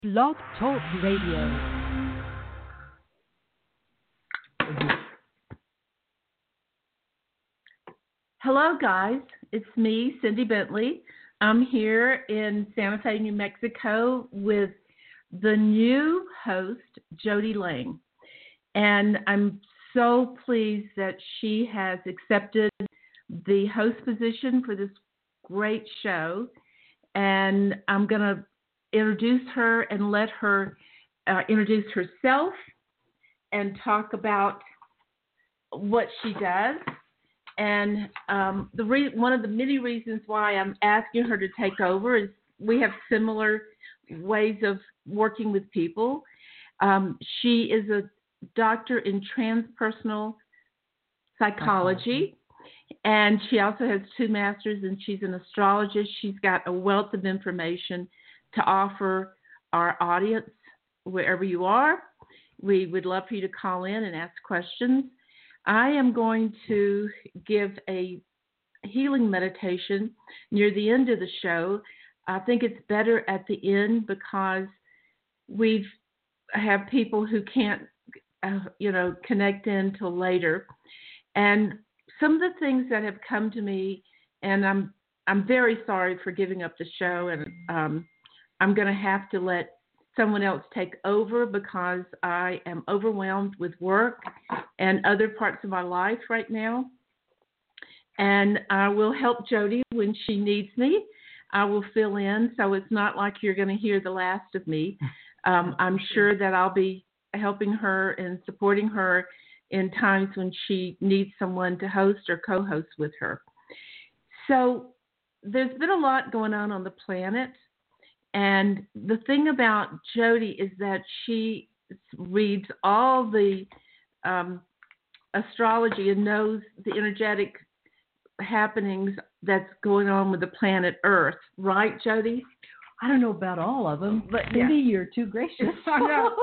Blog Talk Radio. Hello, guys. It's me, Cindy Bentley. I'm here in Santa Fe, New Mexico with the new host, Jody Lang. And I'm so pleased that she has accepted the host position for this great show. And I'm going to introduce her and let her introduce herself and talk about what she does. And one of the many reasons why I'm asking her to take over is we have similar ways of working with people. She is a doctor in transpersonal psychology, and she also has 2 masters, and she's an astrologist. She's got a wealth of information to offer our audience wherever you are. We would love for you to call in and ask questions. I am going to give a healing meditation near the end of the show. I think it's better at the end because we have people who can't, connect in till later. And some of the things that have come to me, and I'm very sorry for giving up the show, and I'm going to have to let someone else take over because I am overwhelmed with work and other parts of my life right now. And I will help Jody when she needs me. I will fill in, so it's not like you're going to hear the last of me. I'm sure that I'll be helping her and supporting her in times when she needs someone to host or co-host with her. So there's been a lot going on the planet. And the thing about Jody is that she reads all the astrology and knows the energetic happenings that's going on with the planet Earth. Right, Jody? I don't know about all of them, but Cindy, you're too gracious. I know.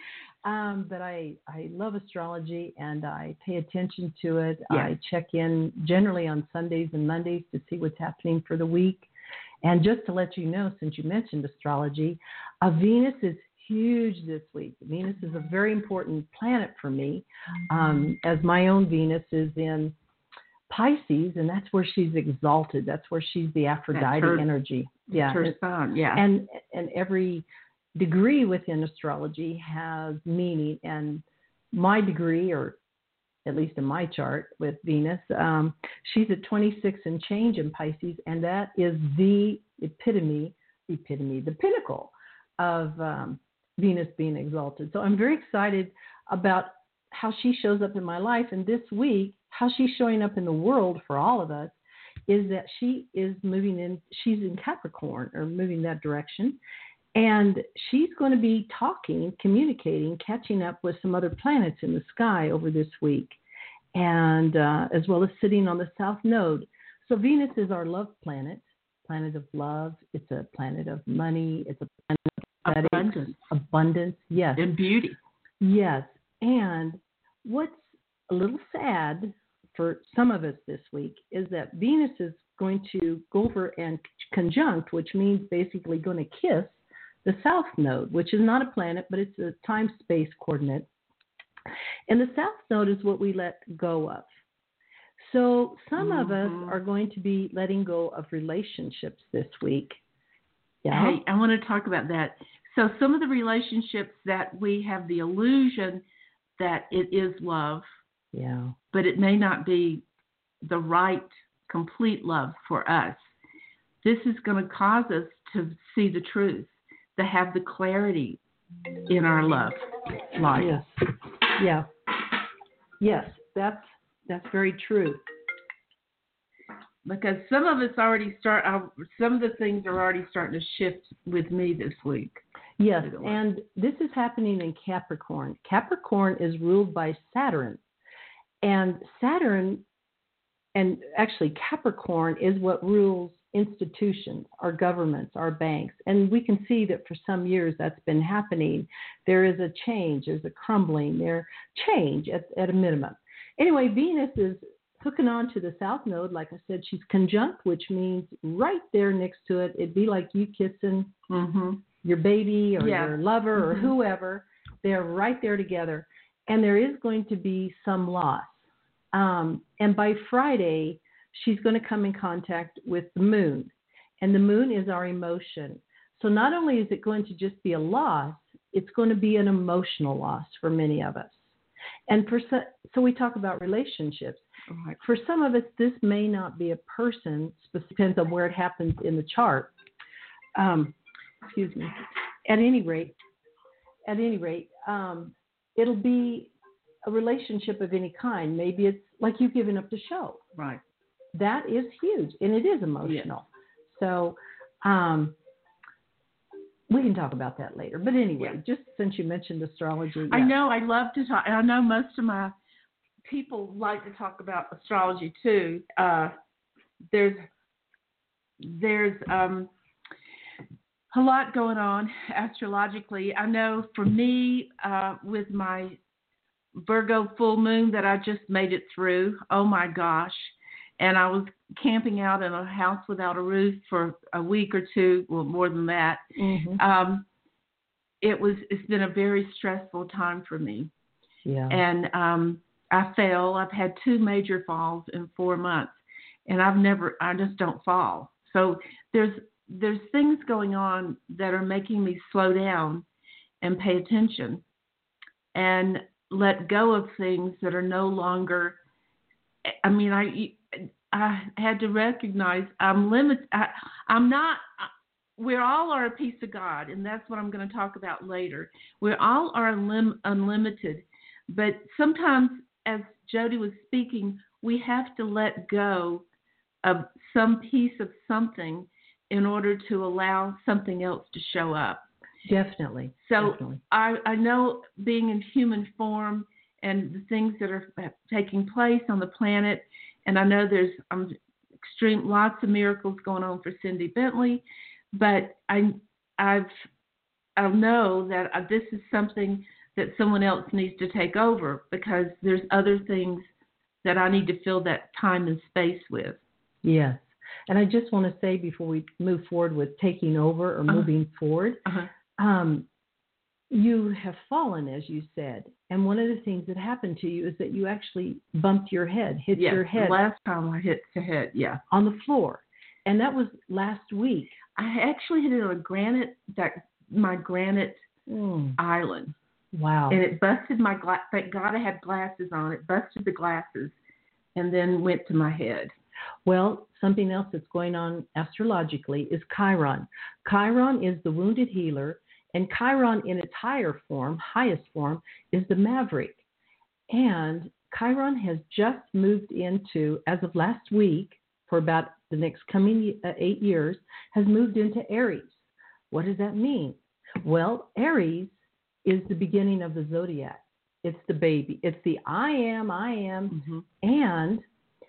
But I love astrology, and I pay attention to it. Yeah. I check in generally on Sundays and Mondays to see what's happening for the week. And just to let you know, since you mentioned astrology, Venus is huge this week. Venus is a very important planet for me, as my own Venus is in Pisces, and that's where she's exalted. That's where she's the Aphrodite energy. Yeah, her sun. Yeah, and every degree within astrology has meaning. And my degree, or at least in my chart with Venus, she's at 26 and change in Pisces, and that is the epitome, the pinnacle of Venus being exalted. So I'm very excited about how she shows up in my life. And this week, how she's showing up in the world for all of us is that she is she's in Capricorn, or moving that direction. And she's going to be talking, communicating, catching up with some other planets in the sky over this week, and as well as sitting on the South Node. So Venus is our love planet of love. It's a planet of money. It's a planet of abundance, yes. And beauty. Yes. And what's a little sad for some of us this week is that Venus is going to go over and conjunct, which means basically going to kiss the South Node, which is not a planet, but it's a time-space coordinate. And the South Node is what we let go of. So some of us are going to be letting go of relationships this week. Yeah. Hey, I want to talk about that. So some of the relationships that we have the illusion that it is love, but it may not be the right, complete love for us. This is going to cause us to see the truth, to have the clarity in our love life. Yes. Yeah. Yes, that's very true. Because some of us some of the things are already starting to shift with me this week. Yes, and this is happening in Capricorn. Capricorn is ruled by Saturn. And Saturn, and actually Capricorn, is what rules institutions, our governments, our banks. And we can see that for some years that's been happening. There is a change, there's a crumbling, there's change at a minimum. Anyway, Venus is hooking on to the South Node. Like I said, she's conjunct, which means right there next to it, it'd be like you kissing your baby or Yeah. your lover or Mhm. whoever. They're right there together. And there is going to be some loss. And by Friday, she's going to come in contact with the moon. And the moon is our emotion. So not only is it going to just be a loss, it's going to be an emotional loss for many of us. And so we talk about relationships. Right. For some of us, this may not be a person, depends on where it happens in the chart. Excuse me. At any rate, it'll be a relationship of any kind. Maybe it's like you giving up the show. Right. That is huge, and it is emotional. Yes. So we can talk about that later. But anyway, just since you mentioned astrology. I know I love to talk, and I know most of my people like to talk about astrology too. There's a lot going on astrologically. I know for me, with my Virgo full moon that I just made it through, oh my gosh. And I was camping out in a house without a roof for a week or two, well, more than that. Mm-hmm. It's been a very stressful time for me. Yeah. And I fell. I've had 2 major falls in 4 months, and I just don't fall. So there's things going on that are making me slow down and pay attention and let go of things that are no longer. I mean, I had to recognize I'm limited. I'm not. We all are a piece of God, and that's what I'm going to talk about later. We all are unlimited, but sometimes, as Jody was speaking, we have to let go of some piece of something in order to allow something else to show up. Definitely. So definitely. I know being in human form and the things that are taking place on the planet, and I know there's lots of miracles going on for Cindy Bentley, but I know that this is something that someone else needs to take over because there's other things that I need to fill that time and space with. Yes. And I just want to say before we move forward with taking over or moving forward, you have fallen, as you said. And one of the things that happened to you is that you actually bumped your head, hit your head. The last time I hit the head, on the floor. And that was last week. I actually hit it on my granite island. Wow. And it busted my glass. Thank God I had glasses on. It busted the glasses and then went to my head. Well, something else that's going on astrologically is Chiron. Chiron is the wounded healer, and Chiron in its highest form, is the maverick. And Chiron has just moved into, as of last week, for about the next coming 8 years, has moved into Aries. What does that mean? Well, Aries is the beginning of the zodiac. It's the baby. It's the I am, and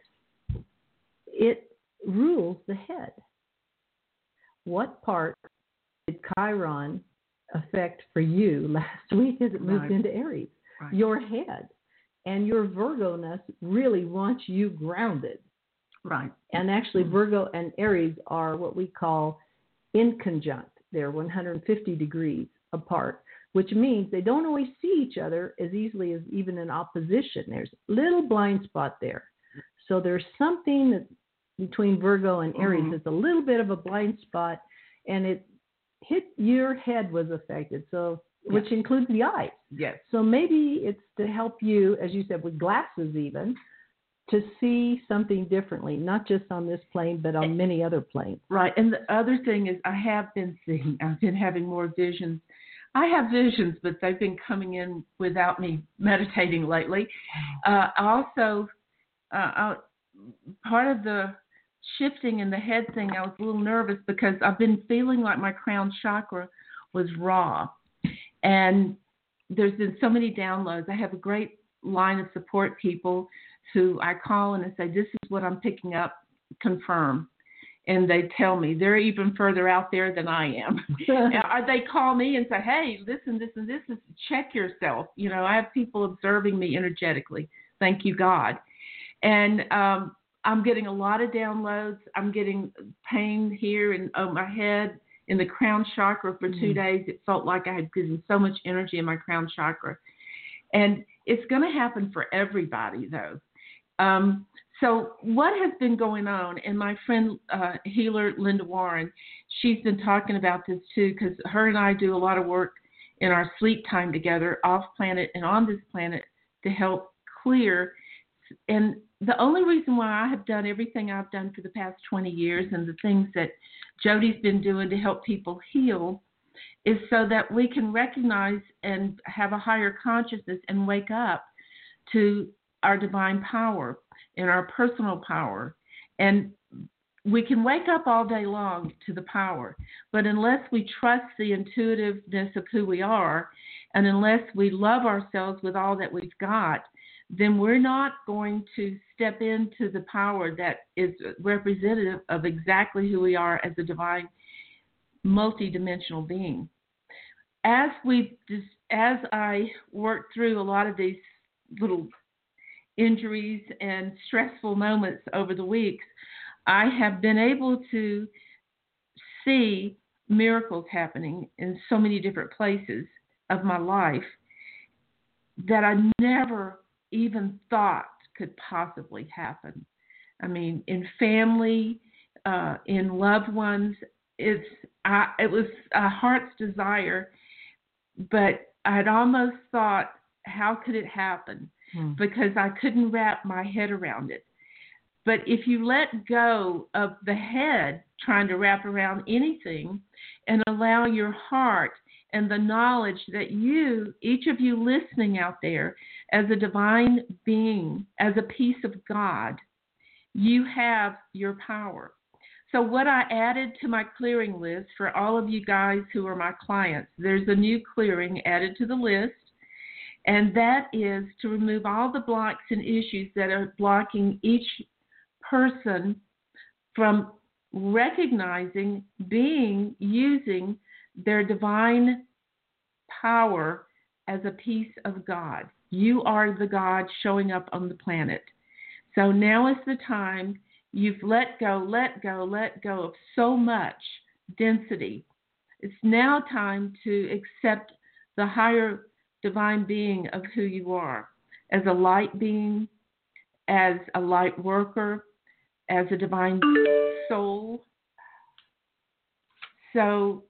it rules the head. What part did Chiron affect for you last week as it moved into Aries? Right. Your head. And your Virgo-ness really wants you grounded. Right. And actually, Virgo and Aries are what we call inconjunct. They're 150 degrees apart, which means they don't always see each other as easily as even in opposition. There's a little blind spot there. So there's something that between Virgo and Aries that's a little bit of a blind spot, and it hit your head was affected, so which includes the eyes. Yes. So maybe it's to help you, as you said, with glasses even, to see something differently, not just on this plane, but on many other planes. Right. And the other thing is I've been having more visions. I have visions, but they've been coming in without me meditating lately. Also, part of the shifting in the head thing, I was a little nervous because I've been feeling like my crown chakra was raw. And there's been so many downloads. I have a great line of support people who I call and I say, this is what I'm picking up, confirm. And they tell me. They're even further out there than I am. They call me and say, hey, listen, this and this is, check yourself. You know, I have people observing me energetically. Thank you, God. And I'm getting a lot of downloads. I'm getting pain here in my head in the crown chakra for 2 Mm. days. It felt like I had given so much energy in my crown chakra. And it's going to happen for everybody, though. So what has been going on, and my friend healer Linda Warren, she's been talking about this too, because her and I do a lot of work in our sleep time together, off planet and on this planet, to help clear. And the only reason why I have done everything I've done for the past 20 years and the things that Jody's been doing to help people heal is so that we can recognize and have a higher consciousness and wake up to our divine power and our personal power. And we can wake up all day long to the power, but unless we trust the intuitiveness of who we are, and unless we love ourselves with all that we've got, then we're not going to step into the power that is representative of exactly who we are as a divine, multidimensional being. As I work through a lot of these little injuries and stressful moments over the weeks, I have been able to see miracles happening in so many different places of my life that I never even thought could possibly happen. I mean, in family, in loved ones, it was a heart's desire, but I'd almost thought, how could it happen? Because I couldn't wrap my head around it. But if you let go of the head trying to wrap around anything and allow your heart and the knowledge that you, each of you listening out there, as a divine being, as a piece of God, you have your power. So what I added to my clearing list for all of you guys who are my clients, there's a new clearing added to the list, and that is to remove all the blocks and issues that are blocking each person from recognizing, being, using their divine power as a piece of God. You are the God showing up on the planet. So now is the time you've let go of so much density. It's now time to accept the higher divine being of who you are, as a light being, as a light worker, as a divine soul. So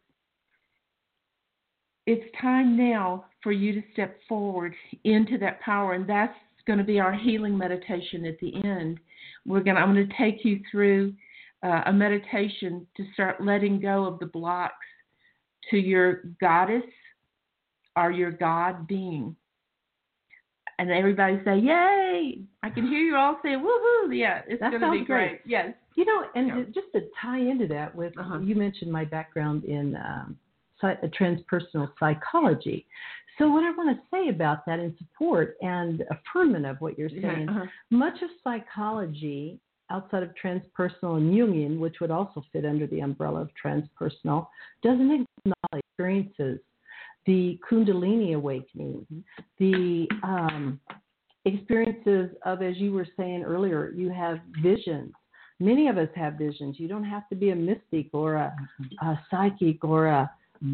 it's time now for you to step forward into that power, and that's going to be our healing meditation at the end. I'm going to take you through a meditation to start letting go of the blocks to your goddess or your God being. And everybody say, yay! I can hear you all say, woohoo! Yeah, it's going to be great. Yes. You know, and just to tie into that with, you mentioned my background in transpersonal psychology. So what I want to say about that in support and affirming of what you're saying, much of psychology outside of transpersonal and Jungian, which would also fit under the umbrella of transpersonal, doesn't acknowledge experiences, the Kundalini awakening, the experiences of, as you were saying earlier, you have visions. Many of us have visions. You don't have to be a mystic or a psychic or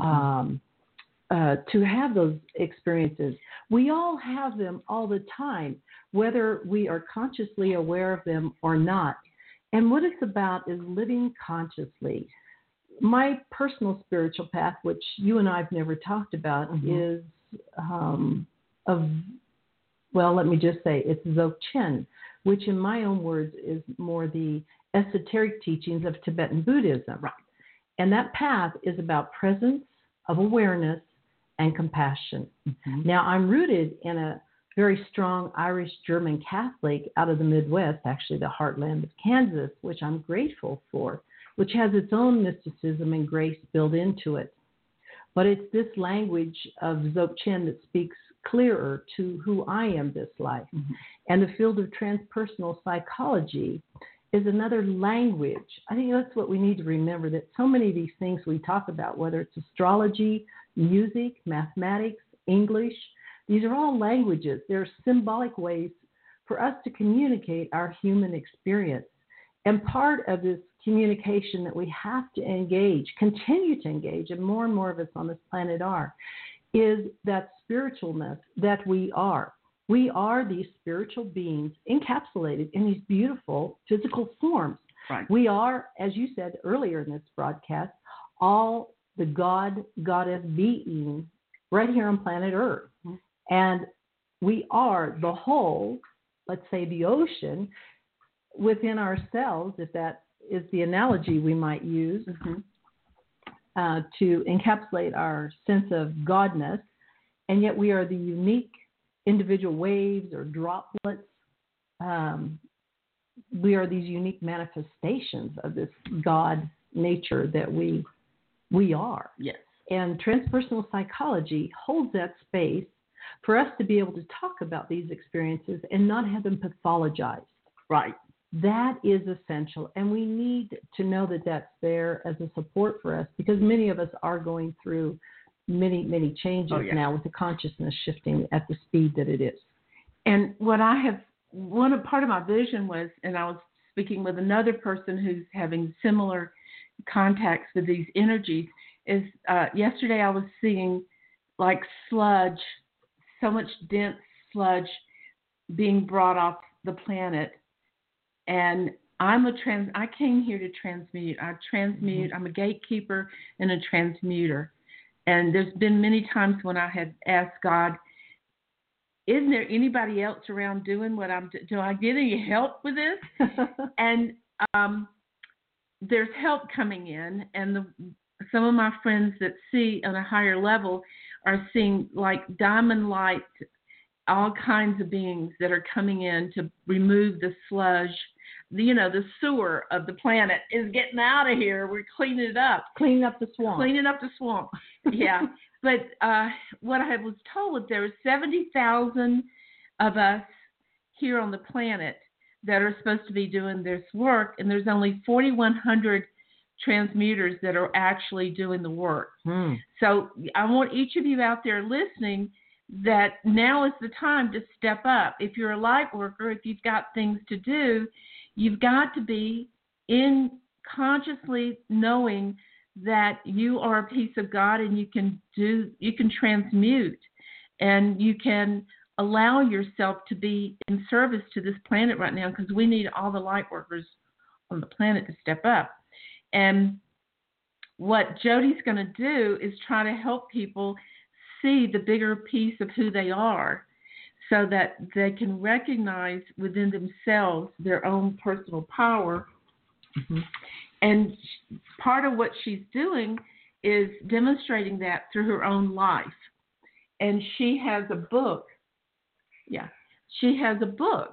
to have those experiences. We all have them all the time, whether we are consciously aware of them or not. And what it's about is living consciously. My personal spiritual path, which you and I have never talked about, is let me just say, it's Dzogchen, which in my own words is more the esoteric teachings of Tibetan Buddhism. Right. And that path is about presence of awareness and compassion. Now, I'm rooted in a very strong Irish-German Catholic out of the Midwest, actually the heartland of Kansas, which I'm grateful for, which has its own mysticism and grace built into it. But it's this language of Dzogchen that speaks clearer to who I am this life. And the field of transpersonal psychology is another language. I think that's what we need to remember, that so many of these things we talk about, whether it's astrology, music, mathematics, English, these are all languages. They're symbolic ways for us to communicate our human experience. And part of this communication that we have to engage, continue to engage, and more of us on this planet are, is that spiritualness that we are. We are these spiritual beings encapsulated in these beautiful physical forms. Right. We are, as you said earlier in this broadcast, all the God, Goddess beings right here on planet Earth. Mm-hmm. And we are the whole, let's say the ocean, within ourselves, if that is the analogy we might use, to encapsulate our sense of Godness. And yet we are the unique individual waves or droplets. We are these unique manifestations of this God nature that we are. Yes. And transpersonal psychology holds that space for us to be able to talk about these experiences and not have them pathologized. Right. That is essential. And we need to know that that's there as a support for us, because many of us are going through many changes now with the consciousness shifting at the speed that it is. And what part of my vision was, and I was speaking with another person who's having similar contacts with these energies, is yesterday I was seeing like sludge, so much dense sludge being brought off the planet. And I came here to transmute. I transmute. I'm a gatekeeper and a transmuter. And there's been many times when I had asked God, isn't there anybody else around doing what I'm doing? Do I get any help with this? And there's help coming in. And some of my friends that see on a higher level are seeing like diamond light, all kinds of beings that are coming in to remove the sludge. The sewer of the planet is getting out of here. We're cleaning it up. Cleaning up the swamp. Yeah. But what I was told, there were 70,000 of us here on the planet that are supposed to be doing this work, and there's only 4,100 transmuters that are actually doing the work. So I want each of you out there listening that now is the time to step up. If you're a light worker, if you've got things to do, you've got to be consciously knowing that you are a piece of God, and you can transmute, and you can allow yourself to be in service to this planet right now, because we need all the light workers on the planet to step up. And what Jody's going to do is try to help people see the bigger piece of who they are, so that they can recognize within themselves their own personal power. And part of what she's doing is demonstrating that through her own life. And she has a book. Yeah, she has a book.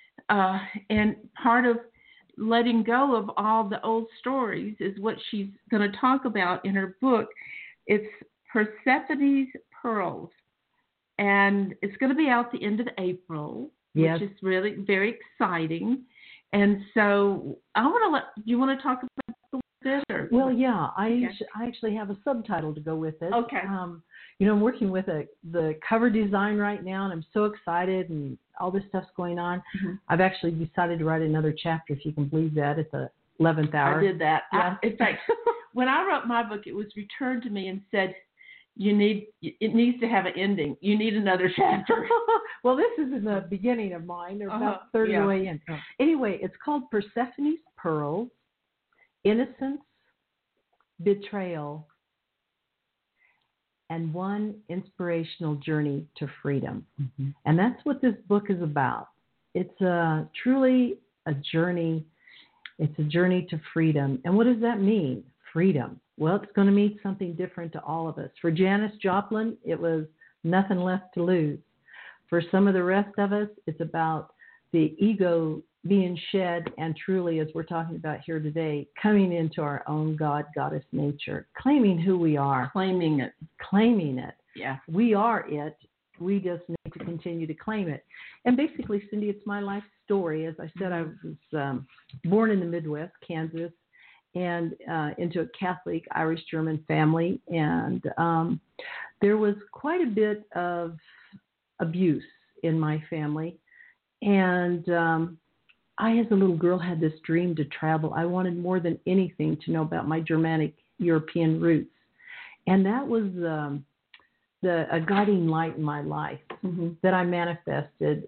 And part of letting go of all the old stories is what she's going to talk about in her book. It's Persephone's Pearls. And it's going to be out the end of April, which is really very exciting. And so you want to talk about this? Or? Well, yeah, I actually have a subtitle to go with it. Okay. I'm working with the cover design right now, and I'm so excited, and all this stuff's going on. I've actually decided to write another chapter, if you can believe that, at the 11th hour. I did that. Yeah. In fact, when I wrote my book, it was returned to me and said, it needs to have an ending. You need another chapter. Well, this is in the beginning of mine. They're about 30 way in. Anyway, it's called Persephone's Pearls, Innocence, Betrayal, and One Inspirational Journey to Freedom. And that's what this book is about. It's truly a journey. It's a journey to freedom. And what does that mean? Freedom. Well, it's going to mean something different to all of us. For Janis Joplin, it was nothing left to lose. For some of the rest of us, it's about the ego being shed, and truly, as we're talking about here today, coming into our own God, Goddess nature, claiming who we are. Claiming it. Yeah. We are it. We just need to continue to claim it. And basically, Cindy, it's my life story. As I said, I was born in the Midwest, Kansas, and into a Catholic Irish-German family. And there was quite a bit of abuse in my family. And I, as a little girl, had this dream to travel. I wanted more than anything to know about my Germanic European roots. And that was a guiding light in my life that I manifested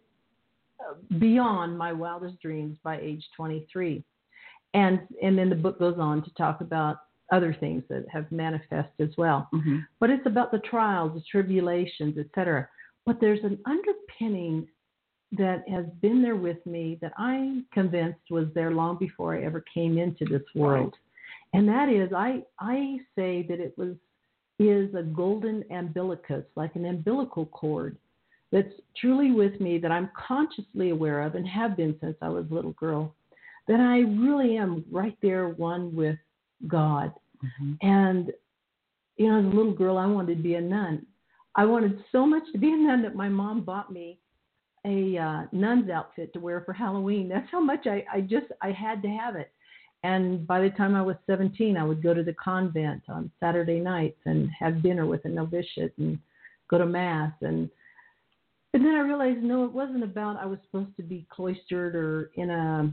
beyond my wildest dreams by age 23. And then the book goes on to talk about other things that have manifested as well. But it's about the trials, the tribulations, etc. But there's an underpinning that has been there with me that I'm convinced was there long before I ever came into this world. Right. And that is, I say that it is a golden umbilicus, like an umbilical cord that's truly with me, that I'm consciously aware of and have been since I was a little girl, that I really am right there one with God. And, you know, as a little girl, I wanted to be a nun. I wanted so much to be a nun that my mom bought me a nun's outfit to wear for Halloween. That's how much I had to have it. And by the time I was 17, I would go to the convent on Saturday nights and have dinner with a novitiate and go to mass. And then I realized, no, it wasn't about I was supposed to be cloistered or in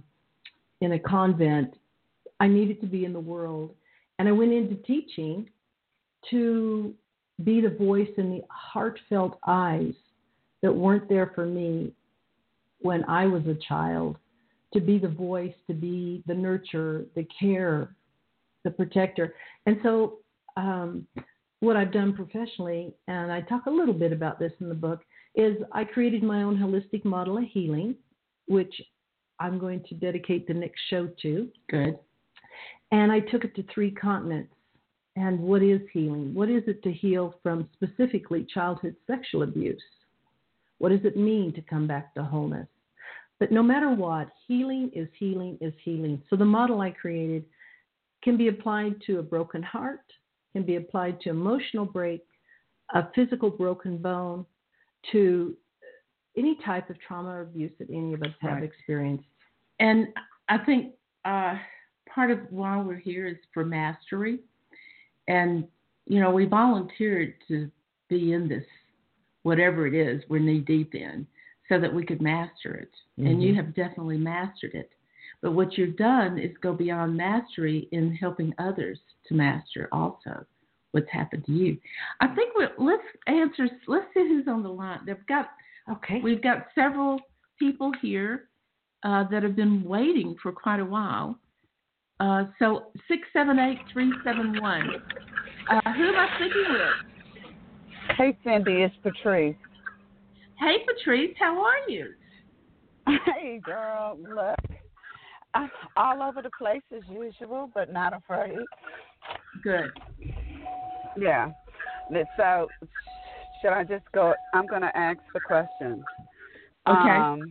a convent. I needed to be in the world. And I went into teaching to be the voice in the heartfelt eyes that weren't there for me when I was a child, to be the voice, to be the nurturer, the care, the protector. And so what I've done professionally, and I talk a little bit about this in the book, is I created my own holistic model of healing, which I'm going to dedicate the next show to. Good. And I took it to 3 continents. And what is healing? What is it to heal from specifically childhood sexual abuse? What does it mean to come back to wholeness? But no matter what, healing is healing is healing. So the model I created can be applied to a broken heart, can be applied to emotional break, a physical broken bone, to any type of trauma or abuse that any of us have experienced. And I think part of why we're here is for mastery. And, you know, we volunteered to be in this, whatever it is we're knee deep in, so that we could master it. And you have definitely mastered it. But what you've done is go beyond mastery in helping others to master also what's happened to you. I think let's see who's on the line. We've got several people here that have been waiting for quite a while. So 678-371. Who am I speaking with? Hey, Cindy, it's Patrice. Hey, Patrice, how are you? Hey, girl, look, I'm all over the place as usual, but not afraid. Good. Yeah. So, should I just go? I'm going to ask the questions. Okay.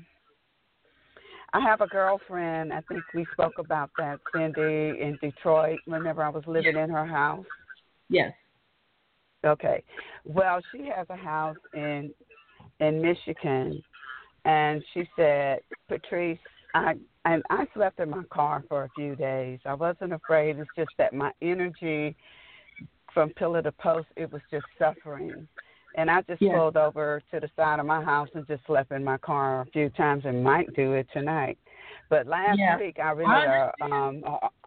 I have a girlfriend. I think we spoke about that, Cindy, in Detroit. Remember, I was living in her house? Yes. Okay. Well, she has a house in Michigan, and she said, Patrice, I slept in my car for a few days. I wasn't afraid. It's just that my energy from pillar to post, it was just suffering. And I just pulled over to the side of my house and just slept in my car a few times and might do it tonight. But last week I really,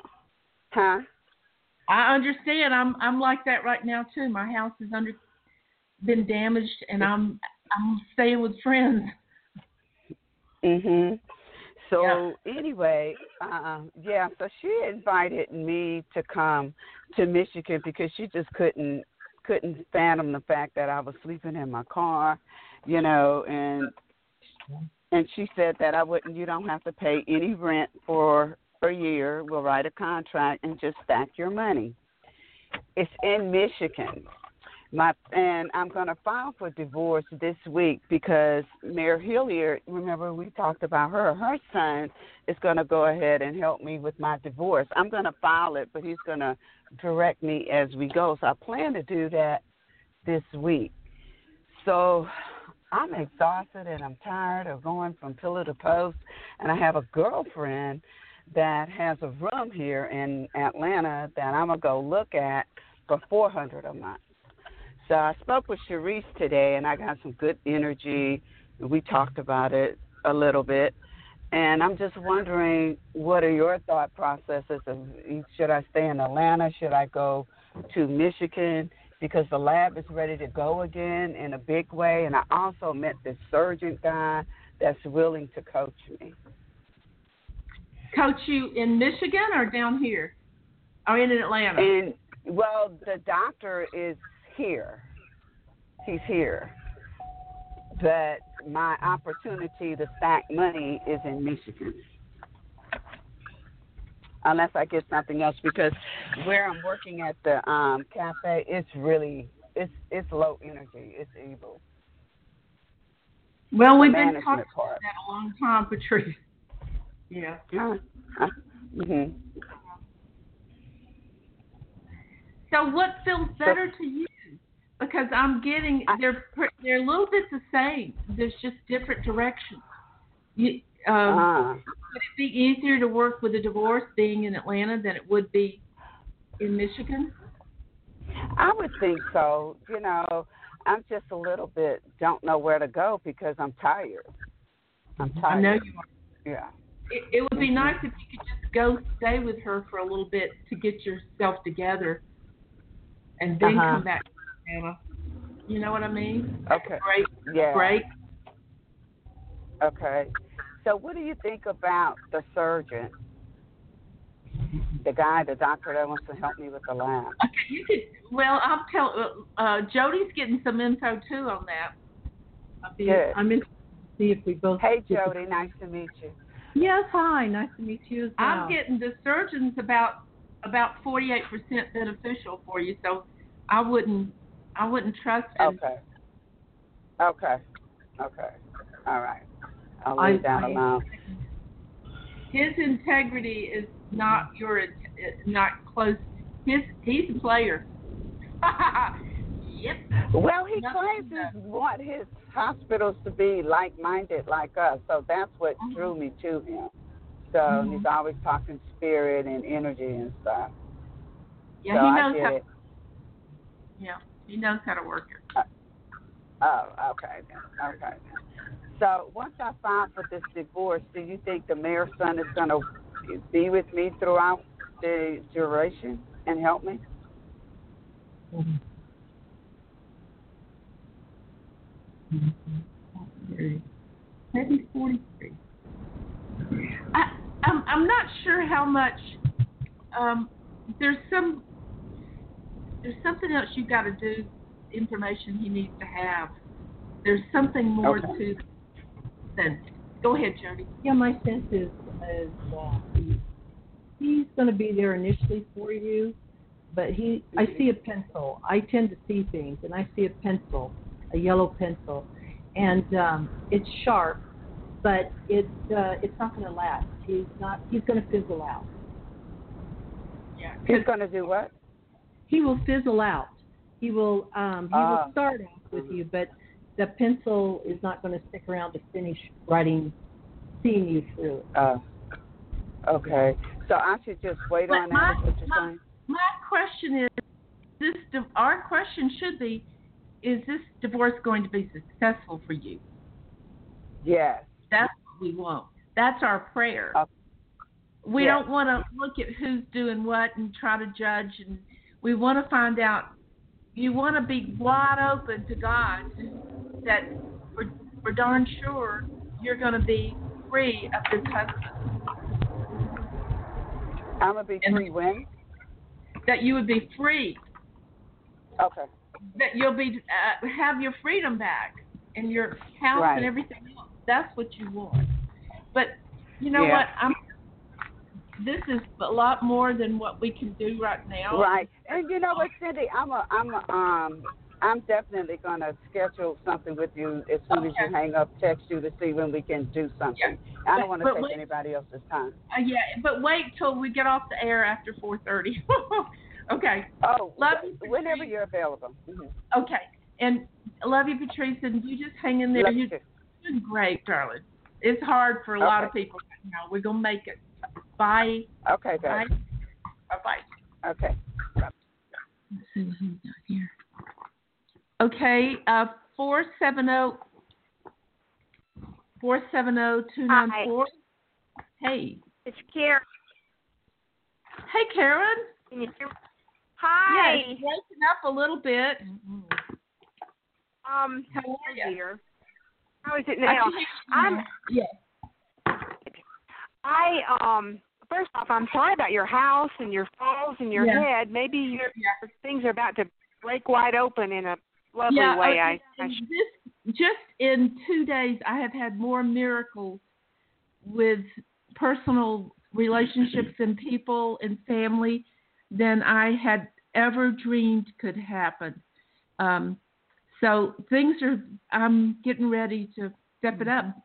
I understand. I'm like that right now too. My house has been damaged, and I'm staying with friends. So anyway, so she invited me to come to Michigan because she just couldn't fathom the fact that I was sleeping in my car, you know, and she said that you don't have to pay any rent for a year. We'll write a contract and just stack your money. It's in Michigan. And I'm going to file for divorce this week because Mayor Hilliard, remember we talked about her son is going to go ahead and help me with my divorce. I'm going to file it, but he's going to direct me as we go. So I plan to do that this week. So I'm exhausted and I'm tired of going from pillar to post. And I have a girlfriend that has a room here in Atlanta that I'm going to go look at for $400 a month. So I spoke with Sharice today, and I got some good energy. We talked about it a little bit. And I'm just wondering, what are your thought processes? Should I stay in Atlanta? Should I go to Michigan? Because the lab is ready to go again in a big way. And I also met this surgeon guy that's willing to coach me. Coach you in Michigan or down here? Or in Atlanta? And, well, the doctor is here. He's here. But my opportunity to stack money is in Michigan. Unless I get something else, because where I'm working at the cafe, it's low energy. It's evil. Well, we've been talking about that a long time, Patrice. Yeah. Mm-hmm. So what feels better to you? Because I'm getting, they're a little bit the same. There's just different directions. Would it be easier to work with a divorce being in Atlanta than it would be in Michigan? I would think so. You know, I'm just a little bit don't know where to go because I'm tired. I know you are. Yeah. It would be nice if you could just go stay with her for a little bit to get yourself together and then come back to Atlanta. You know what I mean? Okay. Great. Yeah. Great. Okay. So what do you think about the surgeon, the doctor that wants to help me with the lab? Okay, you could. Well, I'll tell. Jody's getting some info too on that. Good. I'm interested to see if we both. Hey, Jody, nice to meet you. Yes, hi, nice to meet you as well. I'm getting the surgeon's about 48% beneficial for you, so I wouldn't trust him. Okay. All right. I'll leave that alone. His integrity is not not close. He's a player. Yep. Well, he claims he want his hospitals to be like-minded like us, so that's what drew me to him. So he's always talking spirit and energy and stuff. Yeah, so he knows how. Yeah, he knows how to work it. Okay then. So once I file for this divorce, do you think the mayor's son is going to be with me throughout the duration and help me? Maybe 43. I'm not sure how much. There's something else you got to do. Information he needs to have. There's something more to than. Go ahead, Jody. Yeah, my sense is he's going to be there initially for you, but I see a pencil. I tend to see things, and I see a pencil, a yellow pencil, and it's sharp, but it's not going to last. He's going to fizzle out. Yeah. He's going to do what? He will fizzle out. He will start off with you, but the pencil is not going to stick around to finish seeing you through. Okay. So I should just wait on that, is what you're saying? My question is, our question should be, is this divorce going to be successful for you? Yes. That's what we want. That's our prayer. We don't want to look at who's doing what and try to judge, and we want to find out. You want to be wide open to God that we're darn sure you're going to be free of this husband. I'm going to be free when? That you would be free. Okay. That you'll be have your freedom back and your house and everything else. That's what you want. But you know what? This is a lot more than what we can do right now. Right. And you know what, Cindy? I'm definitely gonna schedule something with you as soon as you hang up. Text you to see when we can do something. Yeah. I don't want to take anybody else's time. But wait till we get off the air after 4:30. Okay. Oh, love you, whenever you're available. Mm-hmm. Okay. And I love you, Patrice, and you just hang in there. You're doing great, darling. It's hard for a lot of people right now. We're gonna make it. Bye. Okay, guys. Bye. Okay. Let's see what we got here. Okay, 470-294. Hey. It's Karen. Hey, Karen. Can you hear me? Hi. Yeah, it's breaking up a little bit. How are you? dear. How is it I now? can hear you now. First off, I'm sorry about your house and your falls and your head. Maybe your things are about to break wide open in a lovely way. Just in 2 days, I have had more miracles with personal relationships and people and family than I had ever dreamed could happen. So I'm getting ready to step it up.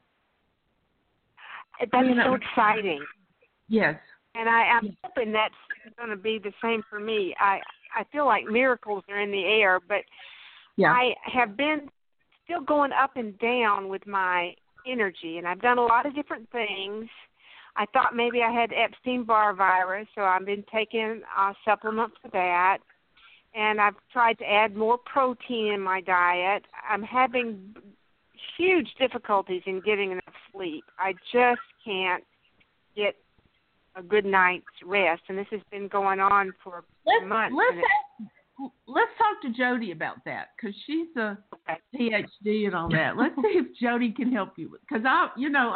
That's so exciting. Yes. And I'm hoping that's going to be the same for me. I feel like miracles are in the air, but I have been still going up and down with my energy, and I've done a lot of different things. I thought maybe I had Epstein-Barr virus, so I've been taking a supplement for that. And I've tried to add more protein in my diet. I'm having huge difficulties in getting enough sleep. I just can't get a good night's rest, and this has been going on for months. Let's talk to Jody about that, because she's a PhD and all that. Let's see if Jody can help you with, because I've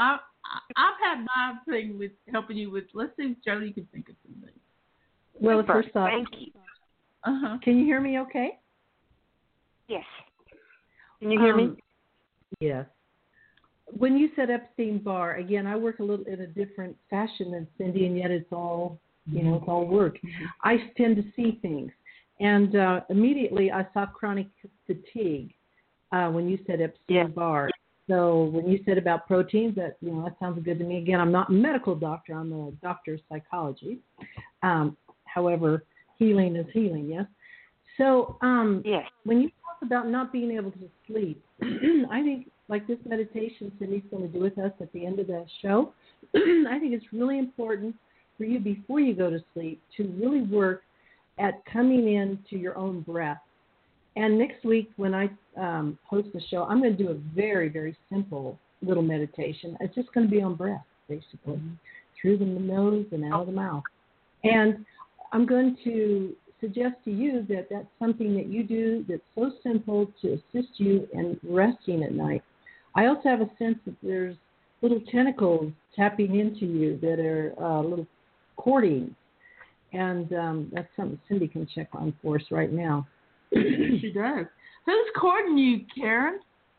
had my thing with helping you with. Let's see if Jody can think of some things. Well, first off, thank you. Can you hear me okay? Yes. Can you hear me? Yes. When you said Epstein-Barr, again, I work a little in a different fashion than Cindy, and yet it's all, it's all work. I tend to see things. And immediately I saw chronic fatigue when you said Epstein-Barr. So when you said about proteins, that sounds good to me. Again, I'm not a medical doctor. I'm a doctor of psychology. However, healing is healing, yes? So when you talk about not being able to sleep, I think like this meditation Cindy's going to do with us at the end of the show, I think it's really important for you before you go to sleep to really work at coming into your own breath. And next week when I host the show, I'm going to do a very, very simple little meditation. It's just going to be on breath, basically, through the nose and out of the mouth. And I'm going to suggest to you that that's something that you do that's so simple to assist you in resting at night. I also have a sense that there's little tentacles tapping into you that are little cordings. And that's something Cindy can check on for us right now. She does. Who's courting you, Karen?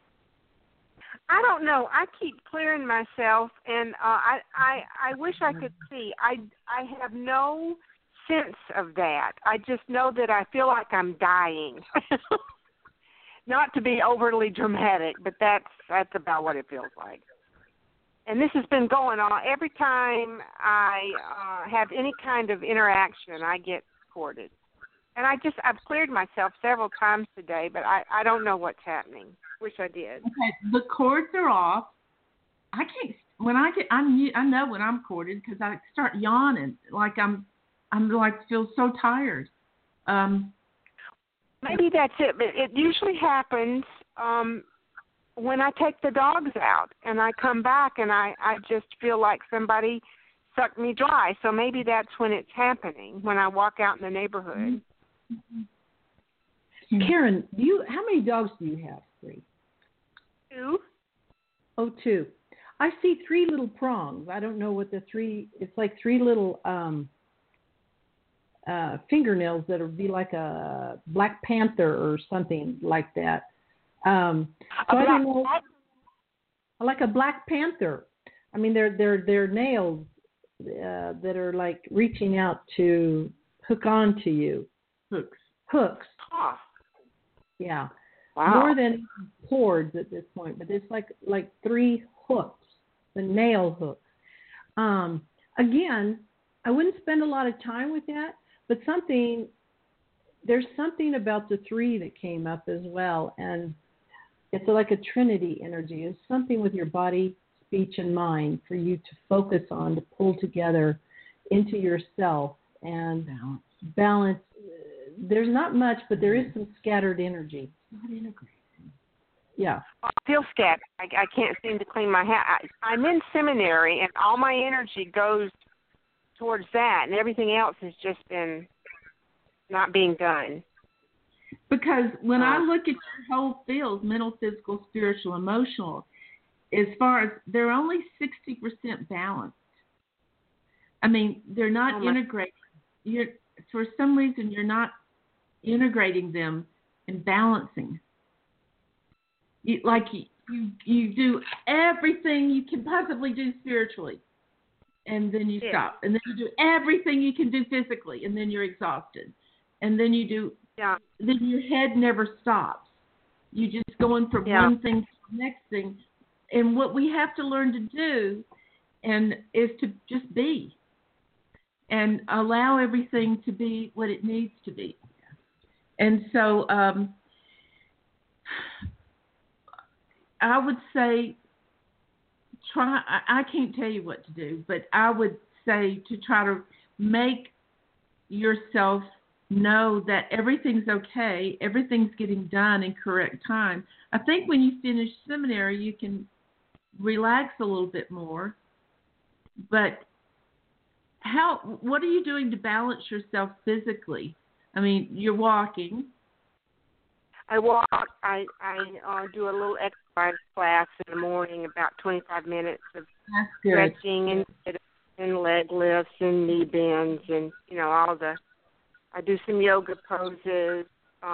I don't know. I keep clearing myself, and I wish I could see. I have no sense of that. I just know that I feel like I'm dying. Not to be overly dramatic, but that's about what it feels like. And this has been going on. Every time I have any kind of interaction, I get courted. And I've cleared myself several times today, but I don't know what's happening. Wish I did. Okay, the cords are off. I can't. I know when I'm corded because I start yawning, like I'm like feel so tired. Maybe that's it, but it usually happens when I take the dogs out and I come back and I just feel like somebody sucked me dry. So maybe that's when it's happening, when I walk out in the neighborhood. Karen, how many dogs do you have? 3? 2. Oh, 2. I see 3 little prongs. I don't know what the 3. It's like 3 little fingernails that would be like a Black Panther or something like that. So I don't know. Like a Black Panther. I mean, they're nails that are like reaching out to hook on to you. Hooks. Huh. Yeah. Wow. More than cords at this point, but it's like 3 hooks, the nail hooks. Again, I wouldn't spend a lot of time with that, but there's something about the 3 that came up as well, and it's like a trinity energy. It's something with your body, speech, and mind for you to focus on, to pull together into yourself and balance. There's not much, but there is some scattered energy. Not integrated. Yeah. I feel scattered. I can't seem to clean my house. I'm in seminary, and all my energy goes towards that, and everything else has just been not being done. Because when I look at your whole field, mental, physical, spiritual, emotional, as far as they're only 60% balanced. I mean, they're not integrated. For some reason, you're not integrating them and balancing. You do everything you can possibly do spiritually, and then you stop. And then you do everything you can do physically, and then you're exhausted. And then you do. Yeah. Then your head never stops. You just going from one thing to the next thing. And what we have to learn to do is to just be and allow everything to be what it needs to be. And so I would say I can't tell you what to do, but I would say to try to make yourself know that everything's okay, everything's getting done in correct time. I think when you finish seminary, you can relax a little bit more. But what are you doing to balance yourself physically? I mean, you're walking. I walk. I do a little exercise class in the morning, about 25 minutes of stretching and leg lifts and knee bends and all the. I do some yoga poses.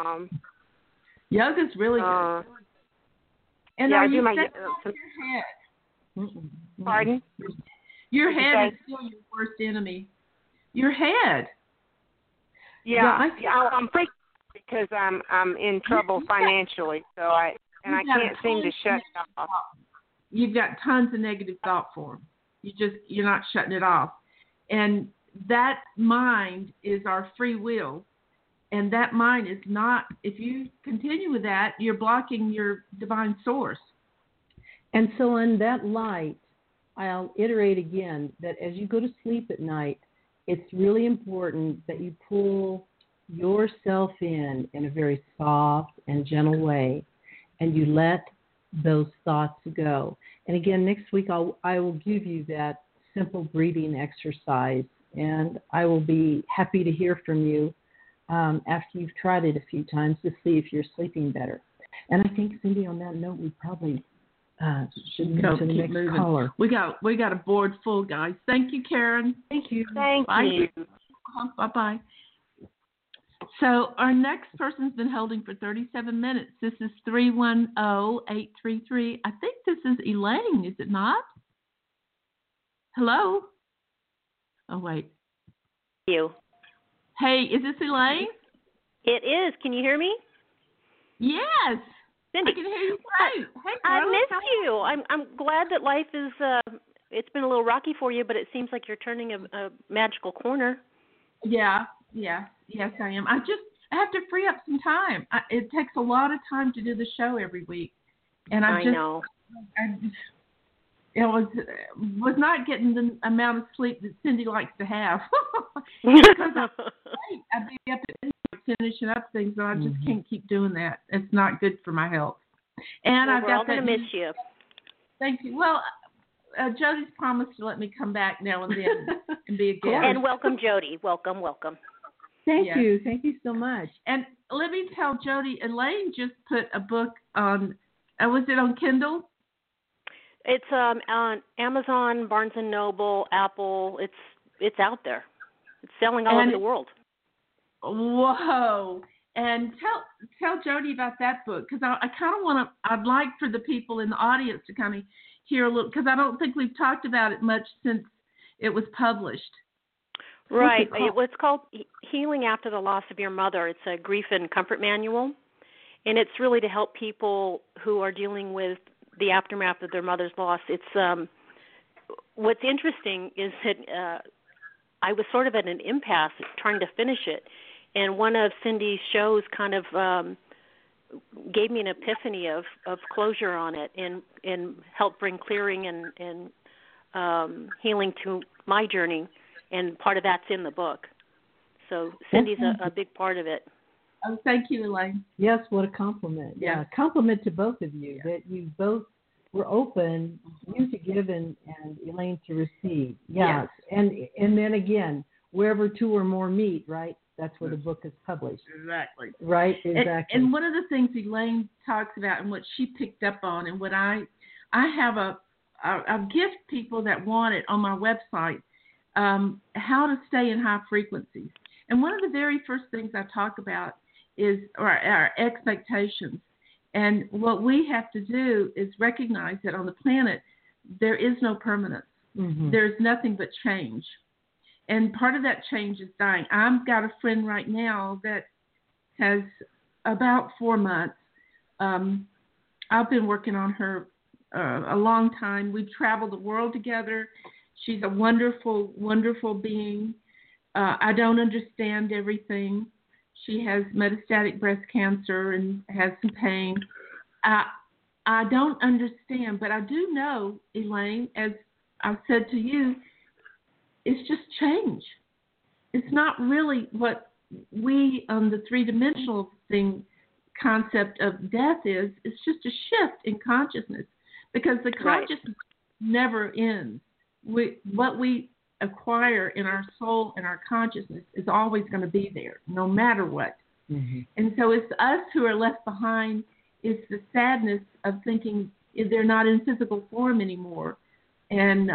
Yoga's really good. And I do my your head. Pardon? Your head is still your worst enemy. Your head. Yeah, I'm freaking because I'm in trouble financially, so I can't seem to shut it off. You've got tons of negative thought form. You're not shutting it off, and that mind is our free will, and that mind is not. If you continue with that, you're blocking your divine source. And so, in that light, I'll iterate again that as you go to sleep at night, it's really important that you pull yourself in a very soft and gentle way, and you let those thoughts go. And again, next week I will give you that simple breathing exercise, and I will be happy to hear from you after you've tried it a few times to see if you're sleeping better. And I think, Cindy, on that note, we probably should move to the next caller. We got a board full, guys. Thank you, Karen. Thank you. Thank you. Bye-bye. So our next person's been holding for 37 minutes. This is 310-833. I think this is Elaine, is it not? Hello? Oh, wait. You. Hey, is this Elaine? It is. Can you hear me? Yes. Cindy. I can hear you great. Hey, I missed you. I'm glad that life is, it's been a little rocky for you, but it seems like you're turning a magical corner. Yeah. Yes, I am. I have to free up some time. It takes a lot of time to do the show every week, and I know. I was not getting the amount of sleep that Cindy likes to have. Because I'd be up at midnight finishing up things, and I just can't keep doing that. It's not good for my health. And we're all going to miss you. Thank you. Well, Jody's promised to let me come back now and then and be a guest. And welcome, Jody. Welcome. Thank you. Thank you so much. And let me tell Jody, Elaine just put a book on, was it on Kindle? It's on Amazon, Barnes & Noble, Apple. It's out there. It's selling all over the world. Whoa. And tell Jody about that book, because I kind of want to, I'd like for the people in the audience to kind of hear a little, because I don't think we've talked about it much since it was published. Right. It's called Healing After the Loss of Your Mother. It's a grief and comfort manual, and it's really to help people who are dealing with the aftermath of their mother's loss. It's what's interesting is that I was sort of at an impasse trying to finish it, and one of Cindy's shows kind of gave me an epiphany of closure on it and helped bring clearing and healing to my journey. And part of that's in the book. So Cindy's a big part of it. Oh, thank you, Elaine. Yes, what a compliment. Yeah, compliment to both of you that you both were open, you to give and Elaine to receive. Yes. And then again, wherever two or more meet, right? That's where the book is published. Exactly. Right, exactly. And one of the things Elaine talks about and what she picked up on and what I have I'll gift people that want it on my website, how to stay in high frequencies. And one of the very first things I talk about is our expectations. And what we have to do is recognize that on the planet, there is no permanence. Mm-hmm. There's nothing but change. And part of that change is dying. I've got a friend right now that has about 4 months. I've been working on her a long time. We've traveled the world together. She's a wonderful, wonderful being. I don't understand everything. She has metastatic breast cancer and has some pain. I don't understand, but I do know, Elaine, as I've said to you, it's just change. It's not really what we on the three-dimensional thing concept of death is. It's just a shift in consciousness because the consciousness never ends. What we acquire in our soul and our consciousness is always going to be there, no matter what. Mm-hmm. And so it's us who are left behind. It's the sadness of thinking they're not in physical form anymore. And,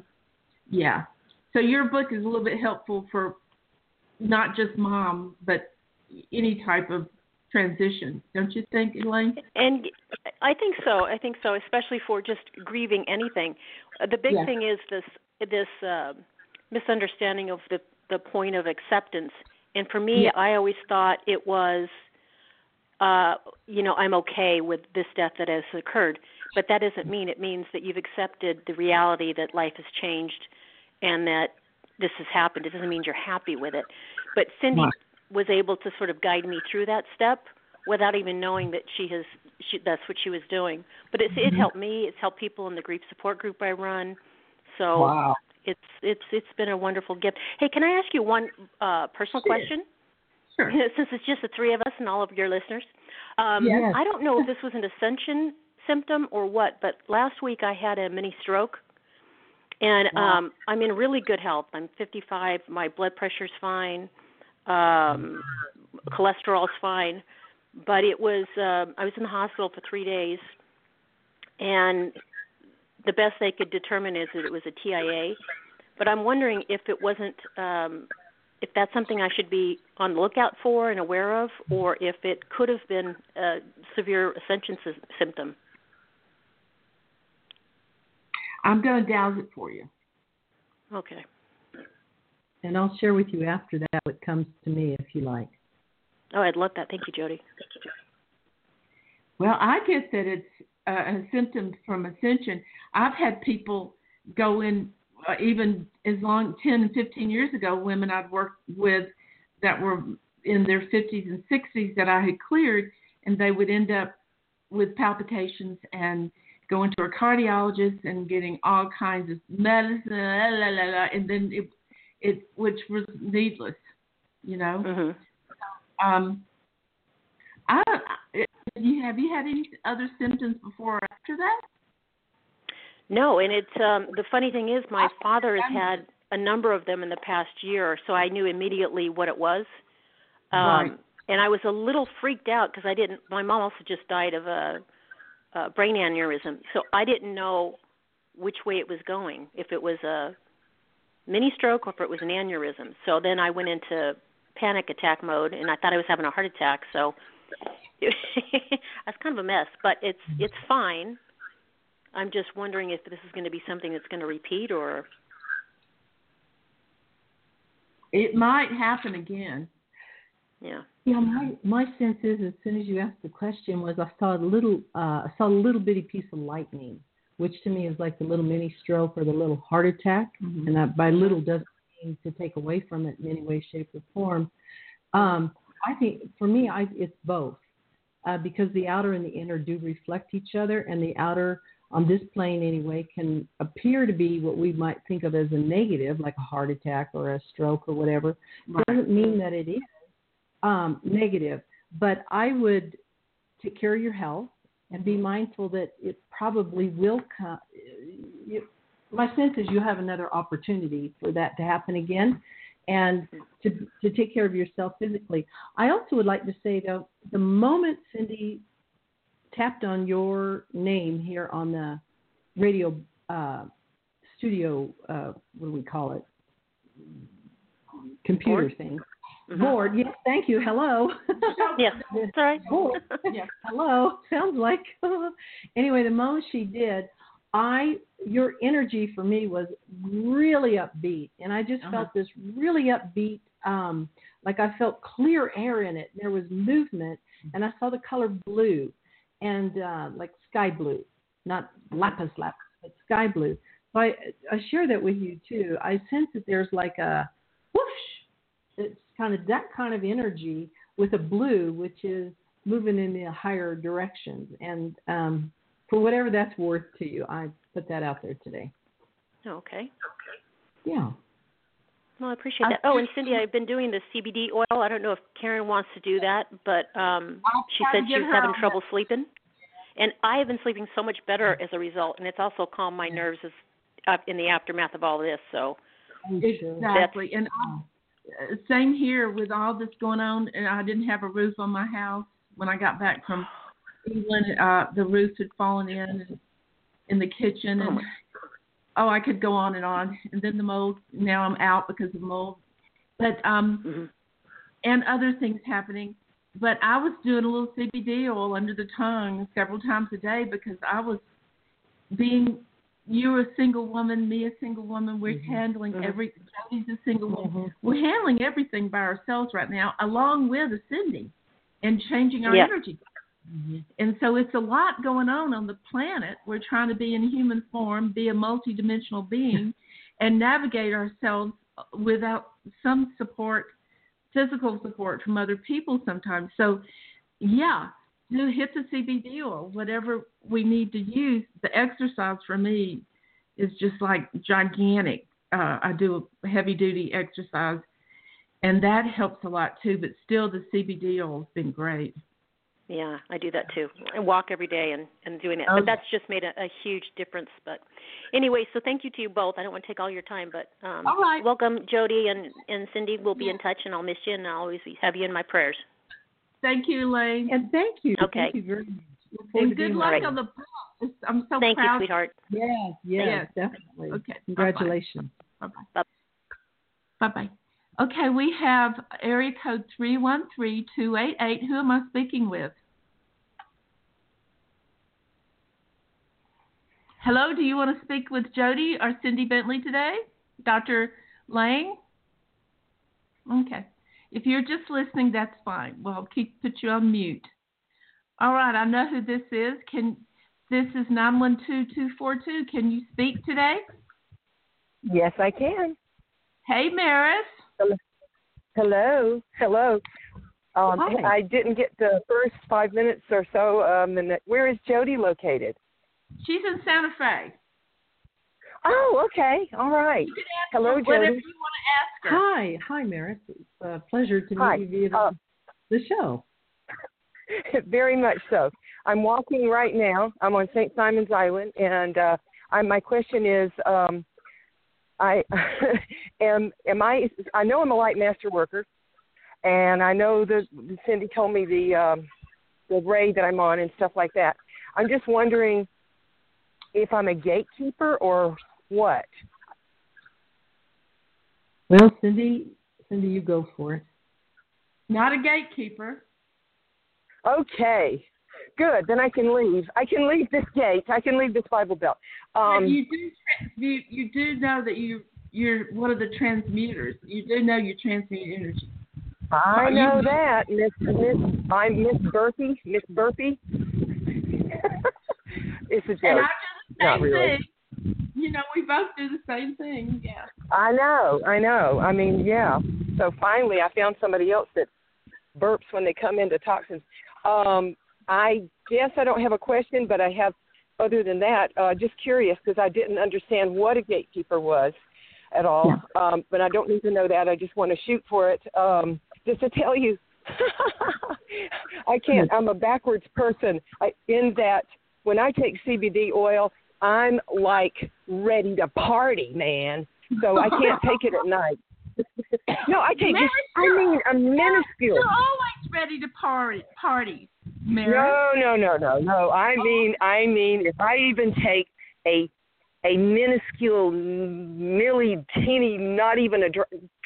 So your book is a little bit helpful for not just mom, but any type of transition. Don't you think, Elaine? And I think so, especially for just grieving anything. The big thing is this misunderstanding of the point of acceptance. And for me, I always thought it was, I'm okay with this death that has occurred. But that doesn't mean it means that you've accepted the reality that life has changed and that this has happened. It doesn't mean you're happy with it. But Cindy was able to sort of guide me through that step without even knowing that that's what she was doing. But it helped me. It's helped people in the grief support group I run. So it's been a wonderful gift. Hey, can I ask you one personal question? Sure. Since it's just the three of us and all of your listeners. I don't know if this was an ascension symptom or what, but last week I had a mini stroke. And I'm in really good health. I'm 55. My blood pressure's fine. Cholesterol's fine. But it was I was in the hospital for 3 days, and the best they could determine is that it was a TIA. But I'm wondering if it wasn't, if that's something I should be on the lookout for and aware of, or if it could have been a severe ascension symptom. I'm going to douse it for you. Okay. And I'll share with you after that what comes to me if you like. Oh, I'd love that. Thank you, Jody. Well, I get that it's a symptom from ascension. I've had people go in even as long 10 and 15 years ago, women I'd worked with that were in their 50s and 60s that I had cleared, and they would end up with palpitations and going to a cardiologist and getting all kinds of medicine, and then it which was needless, Mm-hmm. Have you had any other symptoms before or after that? No, and it's the funny thing is my father has had a number of them in the past year, so I knew immediately what it was. Right. And I was a little freaked out because my mom also just died of a brain aneurysm, so I didn't know which way it was going, if it was a mini stroke or if it was an aneurysm. So then I went into panic attack mode, and I thought I was having a heart attack, so that's kind of a mess, but it's fine. I'm just wondering if this is going to be something that's going to repeat, or it might happen again. Yeah. Yeah, my sense is as soon as you asked the question was I saw a little bitty piece of lightning, which to me is like the little mini stroke or the little heart attack, and that by little doesn't mean to take away from it in any way, shape, or form. I think for me, it's both, because the outer and the inner do reflect each other, and the outer on this plane anyway can appear to be what we might think of as a negative, like a heart attack or a stroke or whatever. Right. Doesn't mean that it is negative. But I would take care of your health and be mindful that it probably will come. My sense is you have another opportunity for that to happen again, and to take care of yourself physically. I also would like to say, though, the moment Cindy tapped on your name here on the radio studio, what do we call it? Computer board thing. Mm-hmm. Board. Yes, thank you. Hello. Yes, sorry. Board. Yes. Hello. Sounds like. Anyway, the moment she did, your energy for me was really upbeat, and I just felt this really upbeat, like I felt clear air in it. There was movement, and I saw the color blue, and like sky blue, not lapis, but sky blue. So I share that with you too. I sense that there's like a whoosh. It's kind of that kind of energy with a blue, which is moving in the higher directions, and for whatever that's worth to you, I put that out there today. Okay. Yeah. Well, I appreciate that. Oh, and Cindy, I've been doing the CBD oil. I don't know if Karen wants to do that, but she said she's having trouble sleeping. And I have been sleeping so much better as a result, and it's also calmed my nerves in the aftermath of all this. So exactly. And same here with all this going on, and I didn't have a roof on my house when I got back from England. The roof had fallen in the kitchen, and I could go on. And then the mold. Now I'm out because of mold, but and other things happening. But I was doing a little CBD oil under the tongue several times a day because I was you're a single woman, me a single woman. We're handling Jody's a single woman. We're handling everything by ourselves right now, along with Cindy, and changing our energy. And so it's a lot going on the planet. We're trying to be in human form, be a multidimensional being, and navigate ourselves without some support, physical support from other people sometimes. So, hit the CBD oil, whatever we need to use. The exercise for me is just like gigantic. I do a heavy-duty exercise, and that helps a lot too. But still, the CBD oil has been great. Yeah, I do that too. I walk every day and doing it. But that's just made a huge difference. But anyway, so thank you to you both. I don't want to take all your time, but all right. Welcome, Jody and Cindy. We'll be in touch, and I'll miss you, and I'll always have you in my prayers. Thank you, Elaine. And thank you. Okay. Thank you very much. And good luck on the book. I'm so Thank proud. you, sweetheart. Yes, definitely. Okay. Congratulations. Bye-bye. Bye-bye. Okay, we have area code 313-288. Who am I speaking with? Hello, do you want to speak with Jody or Cindy Bentley today? Dr. Lang? Okay. If you're just listening, that's fine. Well, put you on mute. All right, I know who this is. This is 912242. Can you speak today? Yes, I can. Hey, Maris. Hello. Hi. I didn't get the first 5 minutes or so. Where is Jody located? She's in Santa Fe. Oh, okay. All right. Hello, Jody. Whatever you want to ask her. Hi, Maris. It's a pleasure to meet you via the show. Very much so. I'm walking right now. I'm on St. Simon's Island, and my question is, I know I'm a light master worker, and I know that Cindy told me the ray that I'm on and stuff like that. I'm just wondering if I'm a gatekeeper or what. Well, Cindy, you go for it. Not a gatekeeper. Okay, good. Then I can leave. I can leave this gate. I can leave this Bible Belt. You do know that you're one of the transmuters. You do know you transmute energy. I know that, I'm Miss Burpee. Miss Burpee. It's a joke. And I do the same really. thing. You know, we both do the same thing. Yeah. I know. I mean, yeah. So finally, I found somebody else that burps when they come into toxins. I guess I don't have a question, but I have, other than that, just curious because I didn't understand what a gatekeeper was at all. Yeah. But I don't need to know that. I just want to shoot for it. Just to tell you, I can't. I'm a backwards person in that when I take CBD oil, I'm like ready to party, man. So I can't take it at night. No, I take just, I mean, a minuscule. You're always ready to party, Mary. No. I mean, if I even take a minuscule, teeny, not even a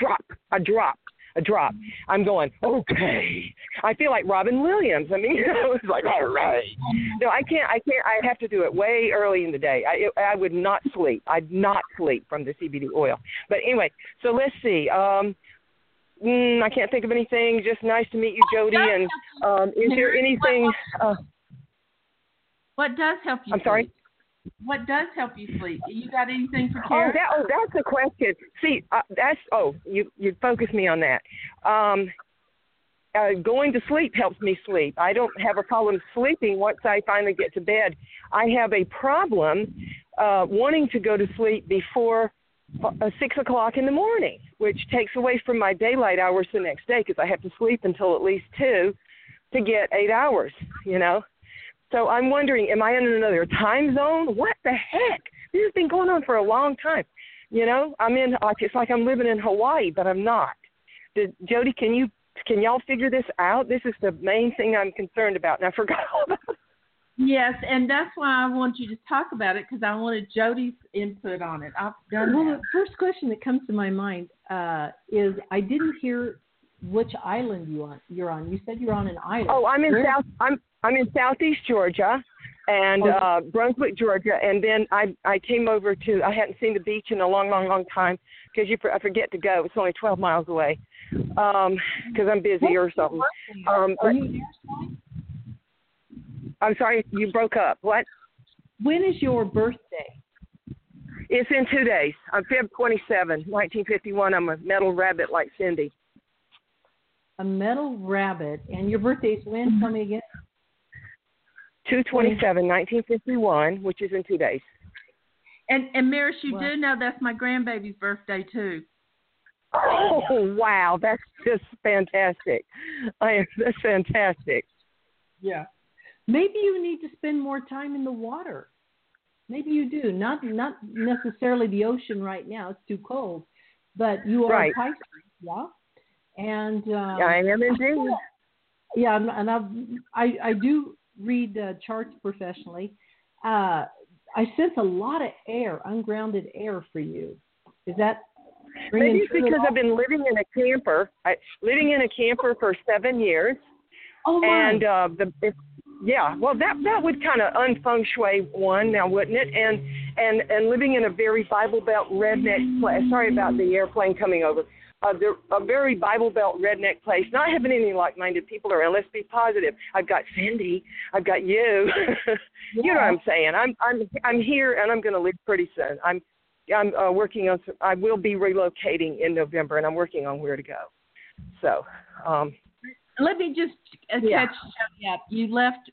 drop, I'm going, okay. I feel like Robin Williams. I mean, it's like, all right. No, I can't. I have to do it way early in the day. I would not sleep. I'd not sleep from the CBD oil. But anyway, so let's see. I can't think of anything. Just nice to meet you, Jody. And is there anything? What does help you? I'm sorry? What does help you sleep? You got anything for Karen? That's a question. See, you focused me on that. Going to sleep helps me sleep. I don't have a problem sleeping once I finally get to bed. I have a problem wanting to go to sleep before 6 o'clock in the morning, which takes away from my daylight hours the next day because I have to sleep until at least 2 to get 8 hours, you know. So I'm wondering, am I in another time zone? What the heck? This has been going on for a long time. You know, it's like I'm living in Hawaii, but I'm not. Jody, can y'all figure this out? This is the main thing I'm concerned about, and I forgot all about it. Yes, and that's why I want you to talk about it, because I wanted Jody's input on it. I've done Well, the first question that comes to my mind is I didn't hear which island you're on. You said you're on an island. Oh, I'm in Southeast Georgia and Brunswick, Georgia, and then I came over to. I hadn't seen the beach in a long time because I forget to go. It's only 12 miles away because I'm busy or something. Are you there, Sally? I'm sorry, you broke up. What? When is your birthday? It's in 2 days. I'm Feb 27, 1951. I'm a metal rabbit like Cindy. A metal rabbit. And your birthday is when? Tell me again. 2/27, 1951, which is in 2 days. And Maris, you do know that's my grandbaby's birthday too. Oh wow, that's just fantastic. That's fantastic. Yeah. Maybe you need to spend more time in the water. Maybe you do. Not necessarily the ocean right now. It's too cold. But you are right. a Pisces, yeah? And I am indeed. Yeah, and I do read charts professionally. I sense a lot of air, ungrounded air for you. Is that maybe it's because I've been living in a camper. Living in a camper for 7 years. Oh my. And well, that would kind of un-feng shui one now, wouldn't it? And living in a very Bible Belt redneck place. Sorry about the airplane coming over. A very Bible Belt redneck place, not having any like-minded people around. Let's be positive. I've got Cindy. I've got you. You know what I'm saying? I'm here, and I'm going to leave pretty soon. I'm working on. I will be relocating in November, and I'm working on where to go. So. Let me just catch you up. You left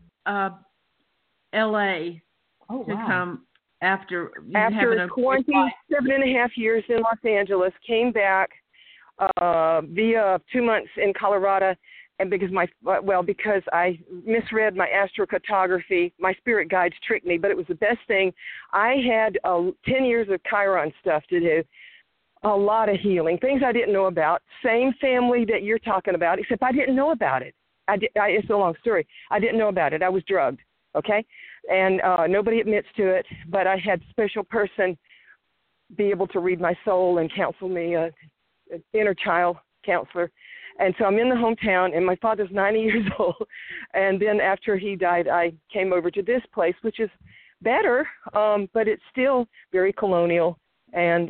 L.A. to come after 27 and a half years in Los Angeles. Came back via 2 months in Colorado, and because I misread my astrocartography. My spirit guides tricked me, but it was the best thing. I had 10 years of Chiron stuff to do. A lot of healing, things I didn't know about. Same family that you're talking about, except I didn't know about it. It's a long story. I didn't know about it. I was drugged, okay? And nobody admits to it, but I had a special person be able to read my soul and counsel me, an inner child counselor. And so I'm in the hometown, and my father's 90 years old. And then after he died, I came over to this place, which is better, but it's still very colonial. And,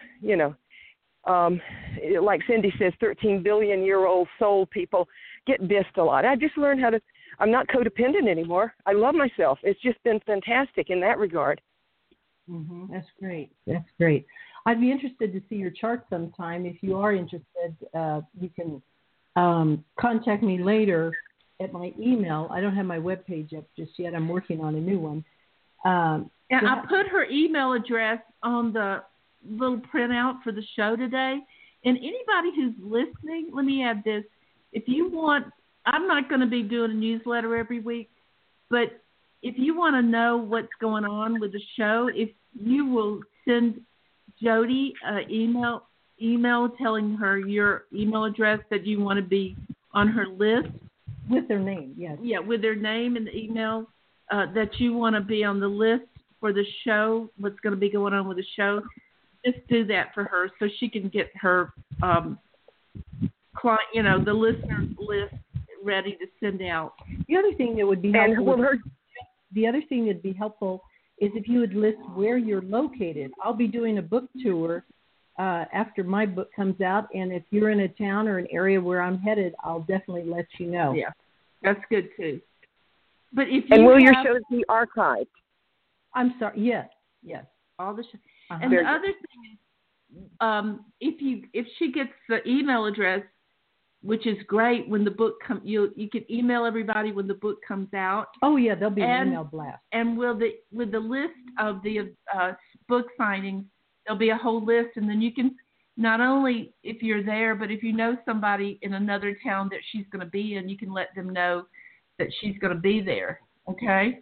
like Cindy says, 13 billion-year-old soul people get dissed a lot. I just learned I'm not codependent anymore. I love myself. It's just been fantastic in that regard. Mm-hmm. That's great. That's great. I'd be interested to see your chart sometime. If you are interested, you can contact me later at my email. I don't have my webpage up just yet. I'm working on a new one. And I put her email address on the little printout for the show today. And anybody who's listening, let me add this. if you want, I'm not going to be doing a newsletter every week, but if you want to know what's going on with the show, if you will send Jody an email telling her your email address that you want to be on her list. With their name, yes. Yeah, with their name and the email that you want to be on the list for the show, what's going to be going on with the show. Just do that for her so she can get her client, the listener list ready to send out. The other thing that would be helpful. The other thing that'd be helpful is if you would list where you're located. I'll be doing a book tour after my book comes out, and if you're in a town or an area where I'm headed, I'll definitely let you know. Yeah, that's good too. But if will your shows be archived? I'm sorry. Yes. All the shows. And the other thing is, if she gets the email address, which is great, when the book comes, you can email everybody when the book comes out. Oh yeah, there'll be an email blast. And with the list of the book signings, there'll be a whole list, and then you can not only if you're there, but if you know somebody in another town that she's going to be in, you can let them know that she's going to be there. Okay.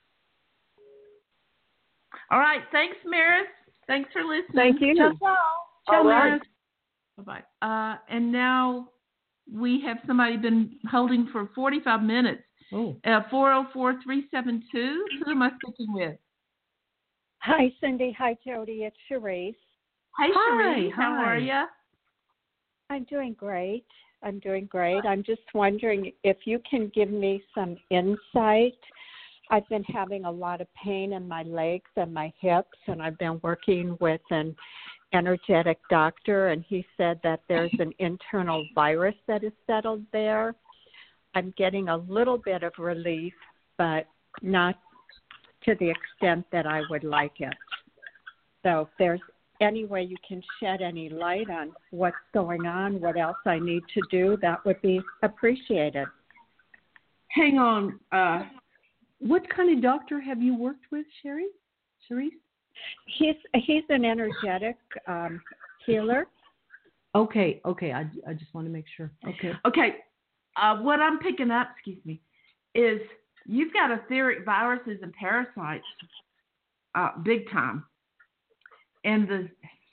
All right. Thanks, Maris. Thanks for listening. Thank you. Ciao, Maris. Bye-bye. And now we have somebody been holding for 45 minutes. 404-372. Who am I speaking with? Hi, Cindy. Hi, Jody. It's Cherise. Hi, Cherise. How are you? I'm doing great. I'm just wondering if you can give me some insight. I've been having a lot of pain in my legs and my hips, and I've been working with an energetic doctor, and he said that there's an internal virus that is settled there. I'm getting a little bit of relief, but not to the extent that I would like it. So if there's any way you can shed any light on what's going on, what else I need to do, that would be appreciated. Hang on. What kind of doctor have you worked with, Cherise? He's an energetic healer. Okay. I just want to make sure. Okay. What I'm picking up, is you've got etheric viruses and parasites, big time. And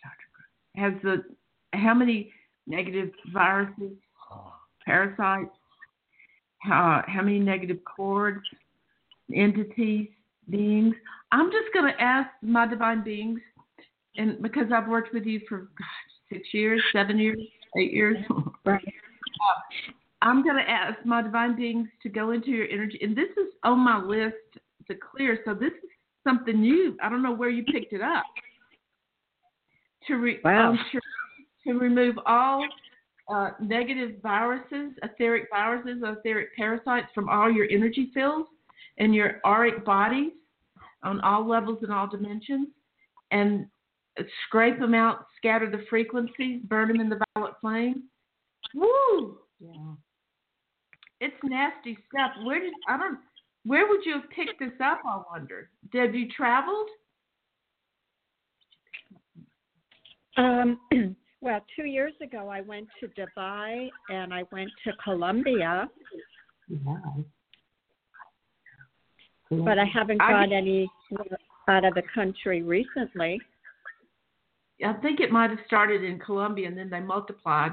how many negative viruses, parasites, how many negative cords, entities, beings? I'm just going to ask my divine beings, and because I've worked with you for 6 years, 7 years, 8 years, right. I'm going to ask my divine beings to go into your energy, and this is on my list to clear. So this is something new. I don't know where you picked it up. To remove all negative viruses, etheric parasites from all your energy fields and your auric bodies on all levels and all dimensions, and scrape them out, scatter the frequencies, burn them in the violet flame. Woo! Yeah. It's nasty stuff. Where would you have picked this up, I wonder? Have you traveled? Well, 2 years ago, I went to Dubai and I went to Colombia. Wow. But I haven't got any out of the country recently. I think it might have started in Colombia and then they multiplied.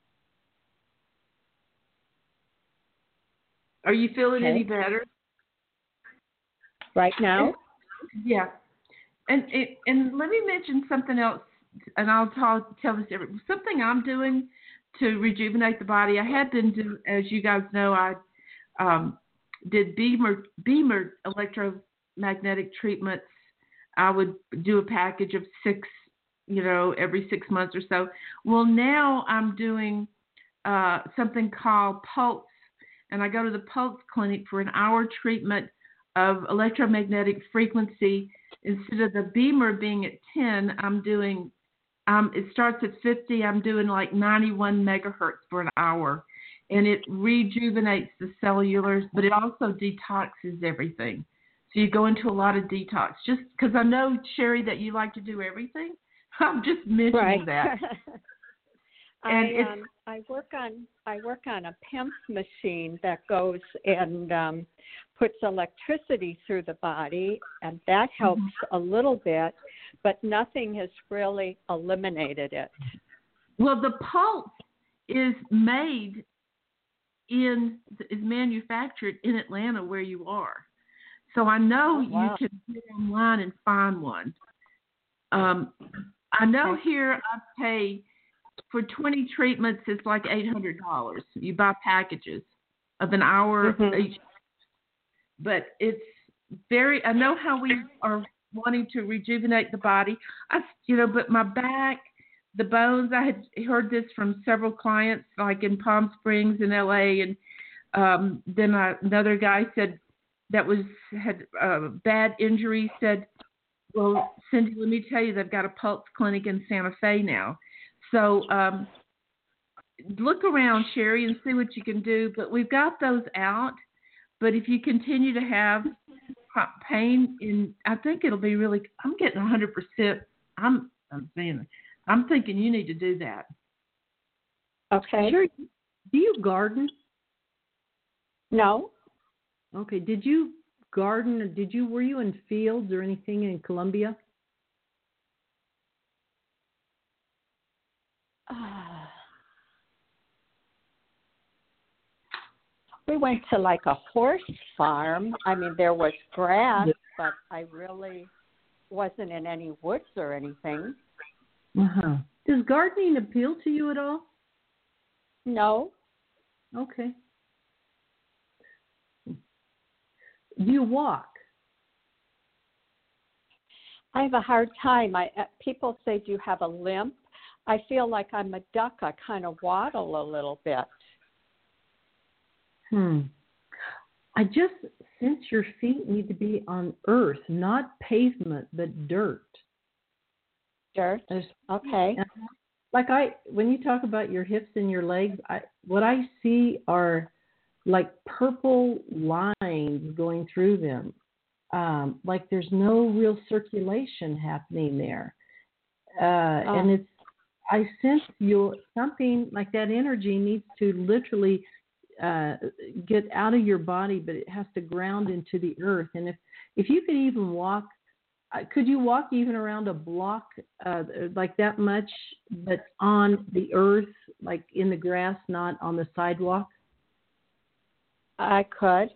Are you feeling any better? Right now? Yeah. And let me mention something else, and I'll tell this every something I'm doing to rejuvenate the body. I had been doing, as you guys know, I did Beamer electromagnetic treatments. I would do a package of 6, every 6 months or so. Well, now I'm doing something called Pulse, and I go to the Pulse Clinic for an hour treatment of electromagnetic frequency. Instead of the Beamer being at 10, I'm doing, it starts at 50, I'm doing like 91 megahertz for an hour. And it rejuvenates the cellulars, but it also detoxes everything. So you go into a lot of detox. Just because I know, Sherry, that you like to do everything, I'm just mentioning that. I work on a PEMF machine that goes and puts electricity through the body, and that helps a little bit, but nothing has really eliminated it. Well, the pulse is manufactured in Atlanta where you are. So I know you can get online and find one. I know here I pay for 20 treatments, it's like $800. You buy packages of an hour each. But it's I know how we are wanting to rejuvenate the body. But my back, the bones, I had heard this from several clients, like in Palm Springs in LA. And then another guy said had bad injury, said, well, Cindy, let me tell you, they've got a pulse clinic in Santa Fe now. So look around, Sherry, and see what you can do. But we've got those out. But if you continue to have pain, I think it'll be really. I'm getting 100%. I'm thinking you need to do that. Okay. Sure. Do you garden? No. Okay. Did you garden? Or were you in fields or anything in Colombia? We went to like a horse farm. I mean, there was grass, but I really wasn't in any woods or anything. Uh-huh. Does gardening appeal to you at all? No. Okay. Do you walk? I have a hard time. People say, do you have a limp? I feel like I'm a duck. I kind of waddle a little bit. I just sense your feet need to be on earth, not pavement, but dirt. Dirt? Okay. Like when you talk about your hips and your legs, what I see are like purple lines going through them. Like there's no real circulation happening there. And I sense something like that energy needs to literally get out of your body, but it has to ground into the earth. And if you could even walk, could you walk even around a block like that much, but on the earth, like in the grass, not on the sidewalk? I could.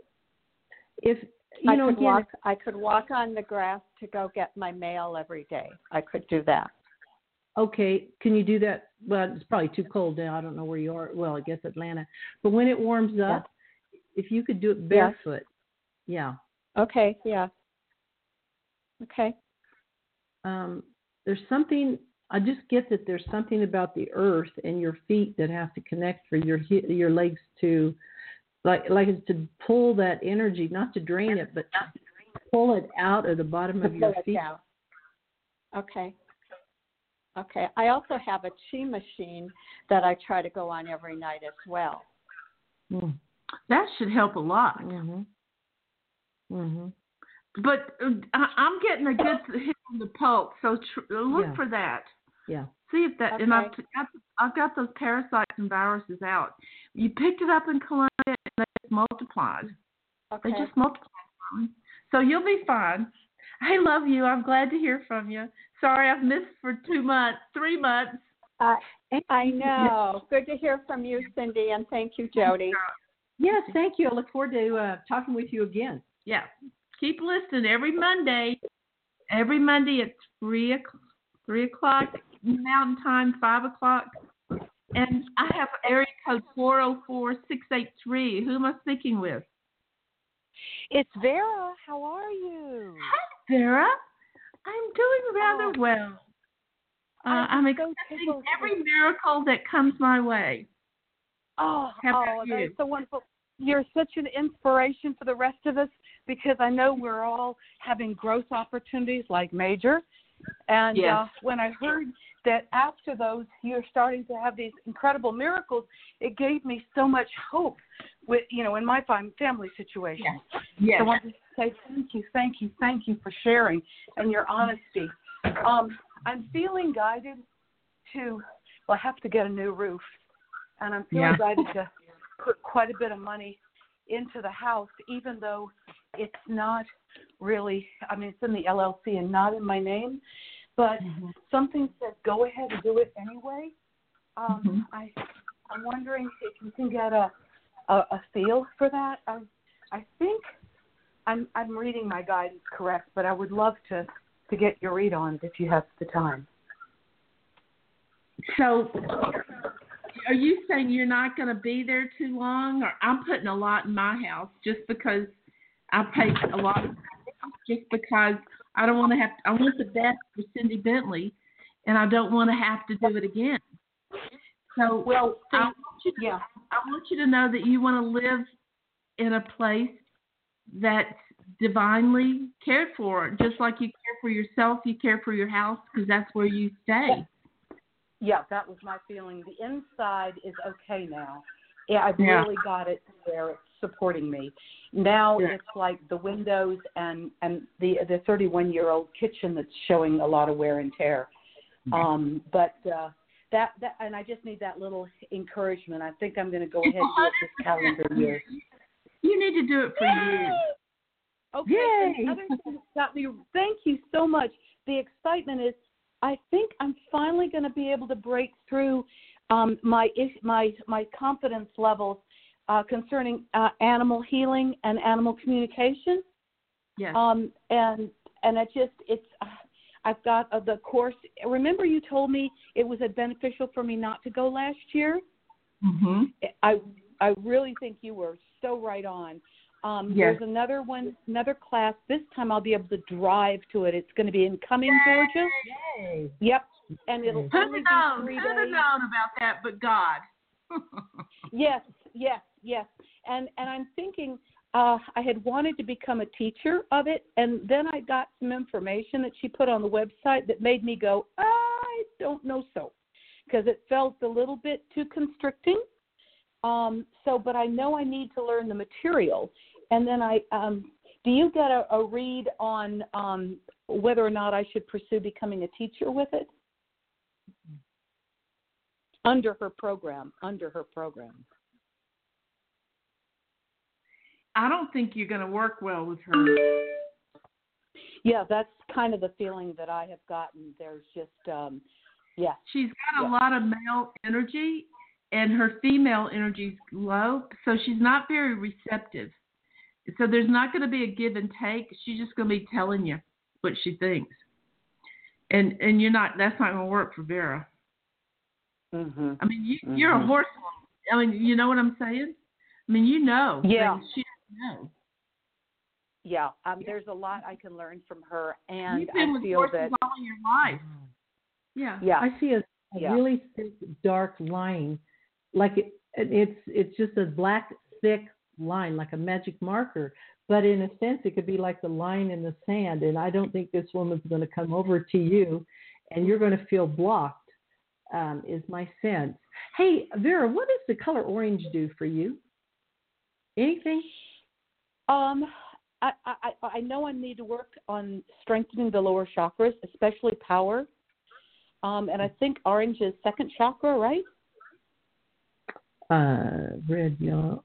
I could walk on the grass to go get my mail every day. I could do that. Okay, can you do that? Well, it's probably too cold now. I don't know where you are. Well, I guess Atlanta. But when it warms up, if you could do it barefoot, yeah. Okay, yeah. Okay. There's something, I just get that there's something about the earth and your feet that have to connect for your legs to, like it's to pull that energy, not to drain it, but to pull it out of the bottom of your feet. Out. Okay. Okay. I also have a chi machine that I try to go on every night as well. That should help a lot. But I'm getting a good hit on the pulse, so look for that. Yeah. See if that, and I've got those parasites and viruses out. You picked it up in Colombia, and they just multiplied. Okay. They just multiplied. So you'll be fine. I love you. I'm glad to hear from you. Sorry I've missed for 3 months. I know. Good to hear from you, Cindy, and thank you, Jody. Yes, thank you. I look forward to talking with you again. Yeah. Keep listening every Monday. Every Monday at 3 o'clock Mountain Time, 5 o'clock. And I have area code 404-683. Who am I speaking with? It's Vera. How are you? Hi, Vera. I'm doing rather well. I'm accepting every miracle that comes my way. That's so wonderful. You're such an inspiration for the rest of us because I know we're all having growth opportunities like Major. And when I heard that after those you're starting to have these incredible miracles, it gave me so much hope with, in my family situation. Yes. So I want to say thank you for sharing and your honesty. I'm feeling guided to well, I have to get a new roof, and I'm feeling ready to put quite a bit of money into the house, even though it's not really, I mean, it's in the LLC and not in my name, but something says go ahead and do it anyway. I'm wondering if you can get a feel for that. I think I'm reading my guidance correct, but I would love to get your read on it if you have the time. So are you saying you're not going to be there too long? Or I'm putting a lot in my house just because I pay a lot of just because I don't want to have to, I want the best for Cindy Bentley, and I don't want to have to do it again. So I want you to know that you want to live in a place that's divinely cared for, just like you care for yourself, you care for your house, because that's where you stay. Yeah, that was my feeling. The inside is okay now. Yeah, I've really got it where it's supporting me. Now it's like the windows and the 31-year-old kitchen that's showing a lot of wear and tear. But that and I just need that little encouragement. I think I'm going to go ahead and do it this calendar year. You need to do it for you. Okay. Yay. Another thing that got me, thank you so much. The excitement is, I think I'm finally going to be able to break through my confidence levels concerning animal healing and animal communication. Yes. And I've got the course. Remember, you told me it was beneficial for me not to go last year. Mm-hmm. I really think you were so right on. There's another class. This time I'll be able to drive to it. It's going to be in Cumming, Georgia. Yay. Yep. And it'll only be 3 days. Who'd have known about that but God? Yes. And I'm thinking I had wanted to become a teacher of it, and then I got some information that she put on the website that made me go, I don't know so, because it felt a little bit too constricting. But I know I need to learn the material. And then do you get a read on whether or not I should pursue becoming a teacher with it? Under her program. I don't think you're going to work well with her. Yeah, that's kind of the feeling that I have gotten. There's just, She's got a lot of male energy, and her female energy is low, so she's not very receptive. So there's not going to be a give and take. She's just going to be telling you what she thinks. And that's not going to work for Vera. Mm-hmm. I mean, you're a horse woman. I mean, you know what I'm saying? I mean, you know. Yeah. She doesn't know. Yeah. There's a lot I can learn from her, and You've been I with feel horses that all your life. Yeah. I see a really thick, dark line, like it's just a black, thick line, like a magic marker. But in a sense, it could be like the line in the sand. And I don't think this woman's going to come over to you, and you're going to feel blocked. Is my sense. Hey, Vera, what does the color orange do for you? Anything? I know I need to work on strengthening the lower chakras, especially power. And I think orange is second chakra, right? Red.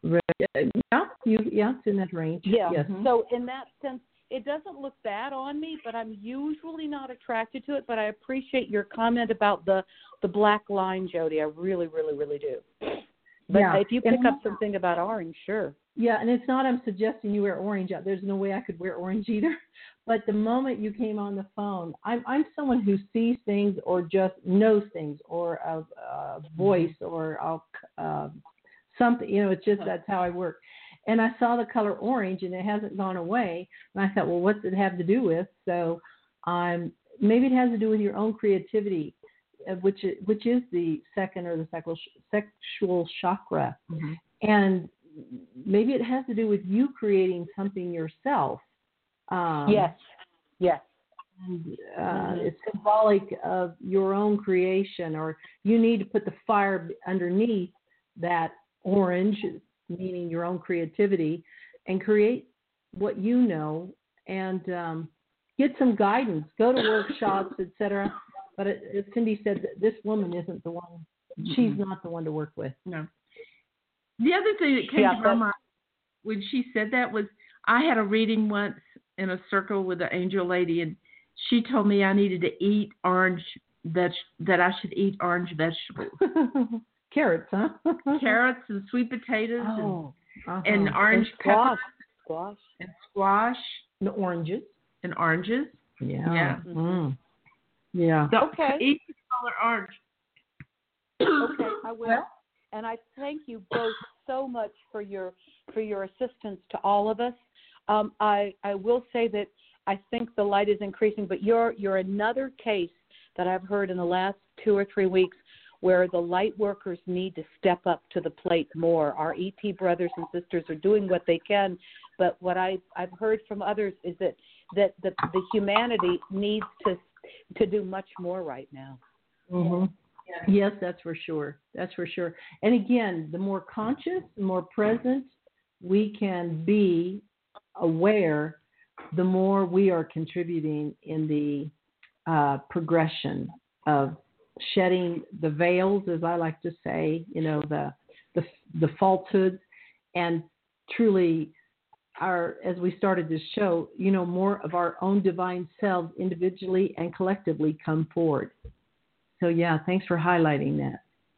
It's in that range. Yeah. Yes. So in that sense, it doesn't look bad on me, but I'm usually not attracted to it. But I appreciate your comment about the black line, Jody. I really, really, really do. But if you pick up something about orange, sure. Yeah, and it's not I'm suggesting you wear orange. There's no way I could wear orange either. But the moment you came on the phone, I'm someone who sees things or just knows things, or a voice or something. It's just that's how I work. And I saw the color orange, and it hasn't gone away. And I thought, well, what's it have to do with? So maybe it has to do with your own creativity, which is the second or the sexual chakra. Mm-hmm. And maybe it has to do with you creating something yourself. Yes. And, it's symbolic of your own creation, or you need to put the fire underneath that orange, meaning your own creativity, and create what you know, and get some guidance. Go to workshops, etc. But as Cindy said, this woman isn't the one she's not the one to work with. No. The other thing that came to my mind when she said that was I had a reading once in a circle with an angel lady, and she told me I needed to eat that I should eat orange vegetables. Carrots, huh? Carrots and sweet potatoes and orange peppers. Squash. And oranges. Yeah. Yeah. So okay. Eat the color orange. Okay, I will. And I thank you both so much for your assistance to all of us. I will say that I think the light is increasing, but you're another case that I've heard in the last 2 or 3 weeks where the light workers need to step up to the plate more. Our ET brothers and sisters are doing what they can, but what I've heard from others is that the humanity needs to do much more right now. Mm-hmm. Yes, that's for sure. And again, the more conscious, the more present we can be aware, the more we are contributing in the progression of shedding the veils, as I like to say, the falsehoods, and truly as we started this show, more of our own divine selves individually and collectively come forward. So, thanks for highlighting that.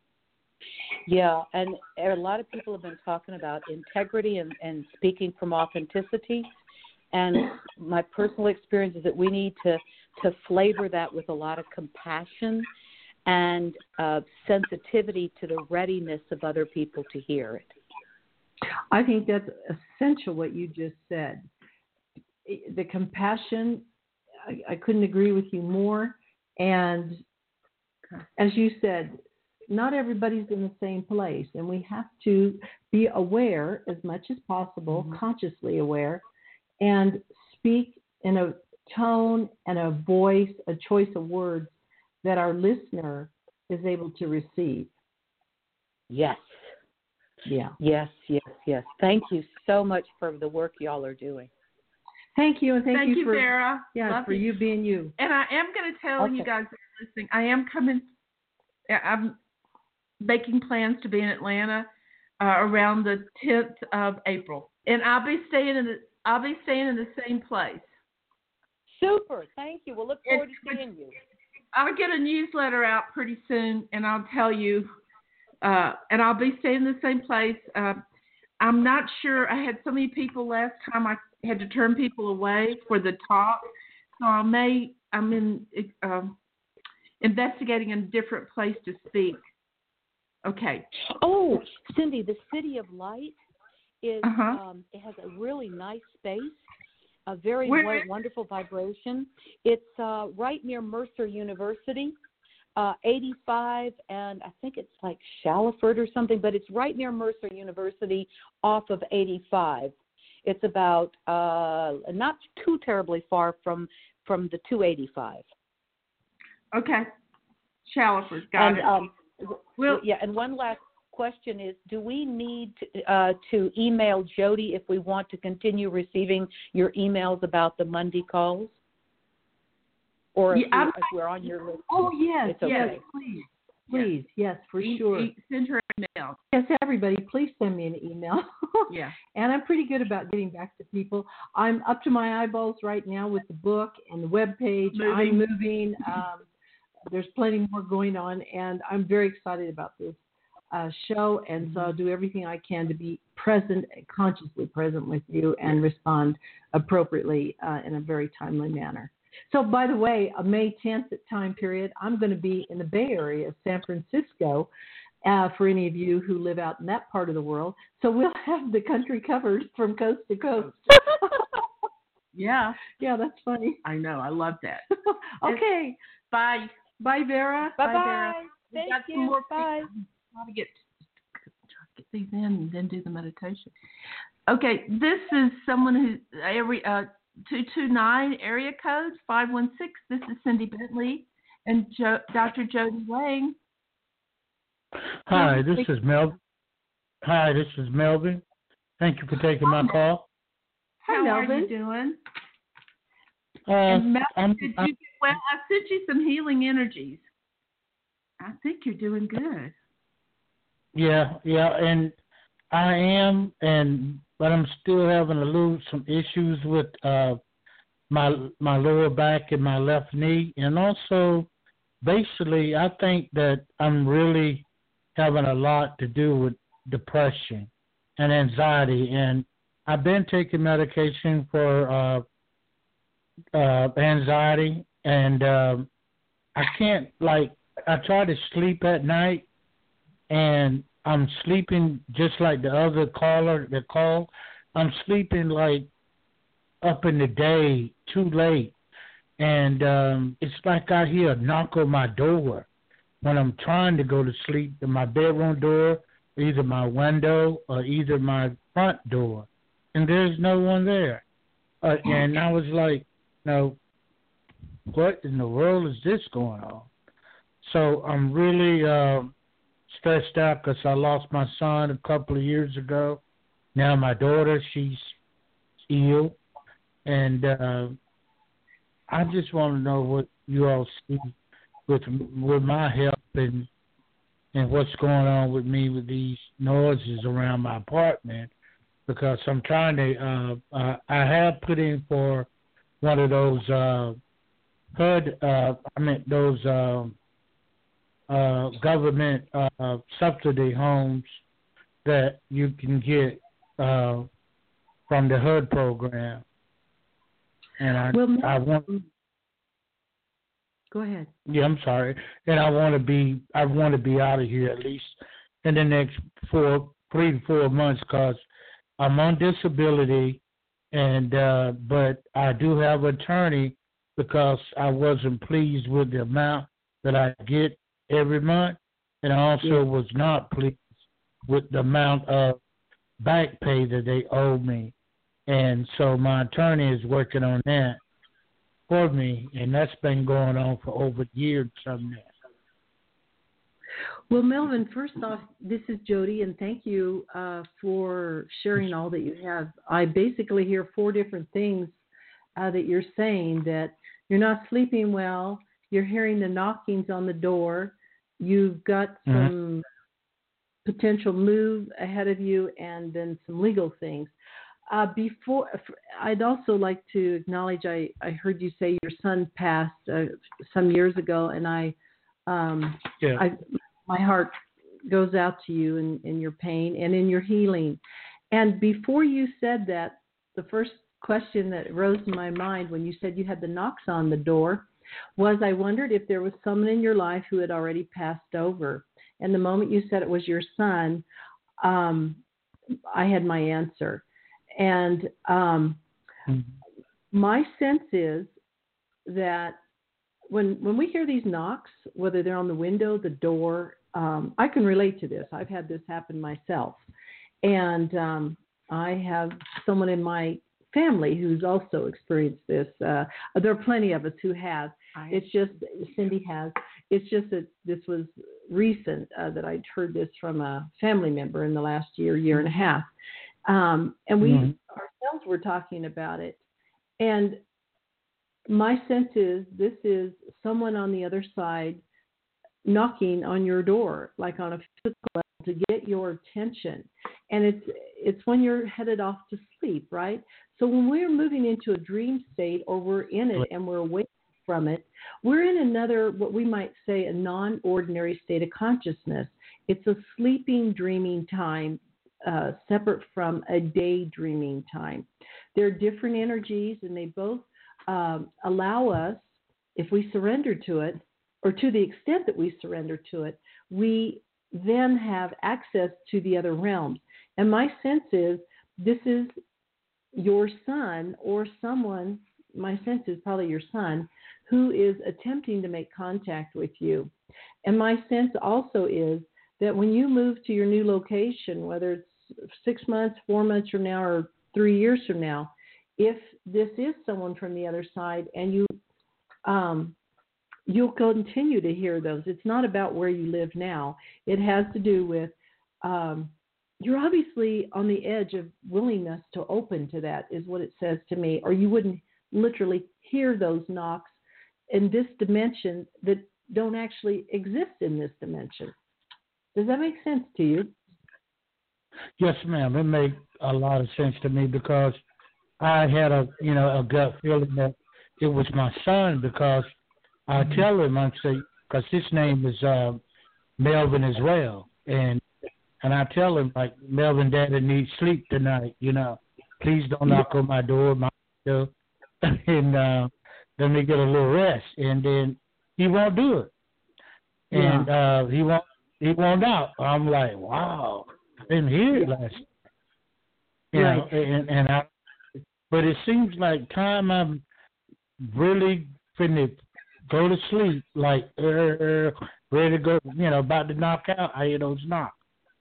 Yeah, and a lot of people have been talking about integrity and speaking from authenticity. And my personal experience is that we need to flavor that with a lot of compassion and sensitivity to the readiness of other people to hear it. I think that's essential what you just said. The compassion, I couldn't agree with you more. And as you said, not everybody's in the same place, and we have to be aware as much as possible, consciously aware, and speak in a tone and a voice, a choice of words that our listener is able to receive. Yes. Yeah. Yes. Thank you so much for the work y'all are doing. Thank you, and thank you for Vera. Yeah, for you being you. And I am going to tell you guys that are listening, I am coming. I'm making plans to be in Atlanta around the 10th of April, and I'll be staying in the same place. Super. Thank you. We'll look forward to seeing you. I'll get a newsletter out pretty soon, and I'll tell you. And I'll be staying in the same place. I'm not sure. I had so many people last time. I had to turn people away for the talk, so I'm investigating a different place to speak. Okay. Oh, Cindy, the City of Light is it has a really nice space, a very wonderful vibration. It's right near Mercer University, 85, and I think it's like Shallowford or something, but it's right near Mercer University off of 85. It's about not too terribly far from the 285. Okay. Shallowford, got it. And one last question is, do we need to email Jody if we want to continue receiving your emails about the Monday calls? Or if we're on your list? Oh, yes, it's okay. Yes, please, yes, for sure. Send her an email. Yes, everybody, please send me an email. Yeah. And I'm pretty good about getting back to people. I'm up to my eyeballs right now with the book and the webpage. I'm moving. There's plenty more going on, and I'm very excited about this show, and so I'll do everything I can to be present, consciously present with you, and respond appropriately in a very timely manner. So, by the way, May 10th time period, I'm going to be in the Bay Area, San Francisco, for any of you who live out in that part of the world. So we'll have the country covered from coast to coast. Yeah, that's funny. I know. I love that. Okay. Bye. Bye, Vera. Bye-bye. Vera. Thank you. Bye. I'll get these in and then do the meditation. Okay, this is someone who 229 area code 516. This is Cindy Bentley and Dr. Jody Lang. Hi, this is Melvin. Thank you for taking my call. How Melvin. are you doing? Melvin, I sent you some healing energies. I think you're doing good. Yeah, and I am, but I'm still having some issues with my lower back and my left knee, and also basically I think that I'm really having a lot to do with depression and anxiety, and I've been taking medication for anxiety, and I can't I try to sleep at night, and I'm sleeping just like the other caller that called. I'm sleeping like up in the day, too late, and it's like I hear a knock on my door when I'm trying to go to sleep. In my bedroom door, either my window or either my front door, and there's no one there. And I was like, no, what in the world is this going on? So I'm really stressed out because I lost my son a couple of years ago. Now my daughter, she's ill. And I just want to know what you all see with my help and what's going on with me with these noises around my apartment, because I'm trying to I have put in for one of those government subsidy homes that you can get from the HUD program. And I want. Go ahead. Yeah, I'm sorry. And I want to be out of here at least in the next 3 to 4 months, because I'm on disability, and but I do have an attorney because I wasn't pleased with the amount that I get every month, and I also was not pleased with the amount of back pay that they owe me. And so my attorney is working on that for me, and that's been going on for over a year or something now. Well, Melvin, first off, this is Jody, and thank you for sharing all that you have. I basically hear 4 different things that you're saying: that you're not sleeping well, you're hearing the knockings on the door, you've got some potential move ahead of you, and then some legal things. Before, I'd also like to acknowledge I heard you say your son passed some years ago, and my heart goes out to you in your pain and in your healing. And before you said that, the first question that rose to my mind when you said you had the knocks on the door was, I wondered if there was someone in your life who had already passed over. And the moment you said it was your son, I had my answer. And my sense is that when we hear these knocks, whether they're on the window, the door, I can relate to this. I've had this happen myself. And I have someone in my family who's also experienced this. There are plenty of us who have. It's just, Cindy has. It's just that this was recent that I'd heard this from a family member in the last year and a half. And we ourselves were talking about it. And my sense is this is someone on the other side knocking on your door, like on a physical level, to get your attention. And it's when you're headed off to sleep, right? So when we're moving into a dream state, or we're in it and we're awake from it, we're in another, what we might say, a non-ordinary state of consciousness. It's a sleeping, dreaming time, separate from a daydreaming time. There are different energies, and they both allow us, if we surrender to it, or to the extent that we surrender to it, we then have access to the other realms. And my sense is this is your son or someone, my sense is probably your son, who is attempting to make contact with you. And my sense also is that when you move to your new location, whether it's 6 months, 4 months from now, or 3 years from now, if this is someone from the other side, and you'll continue to hear those. It's not about where you live now. It has to do with you're obviously on the edge of willingness to open to that, is what it says to me, or you wouldn't literally hear those knocks in this dimension that don't actually exist in this dimension. Does that make sense to you? Yes, ma'am. It made a lot of sense to me because I had a gut feeling that it was my son because I tell him, I say, because his name is Melvin as well, and I tell him, like, Melvin, Daddy needs sleep tonight, please don't knock on my door, and let me get a little rest, and then he won't do it, and he won't out. I'm like, wow, I didn't hear it last night. But it seems like time I'm really finna go to sleep, like ready to go, about to knock out. I hear those knocks.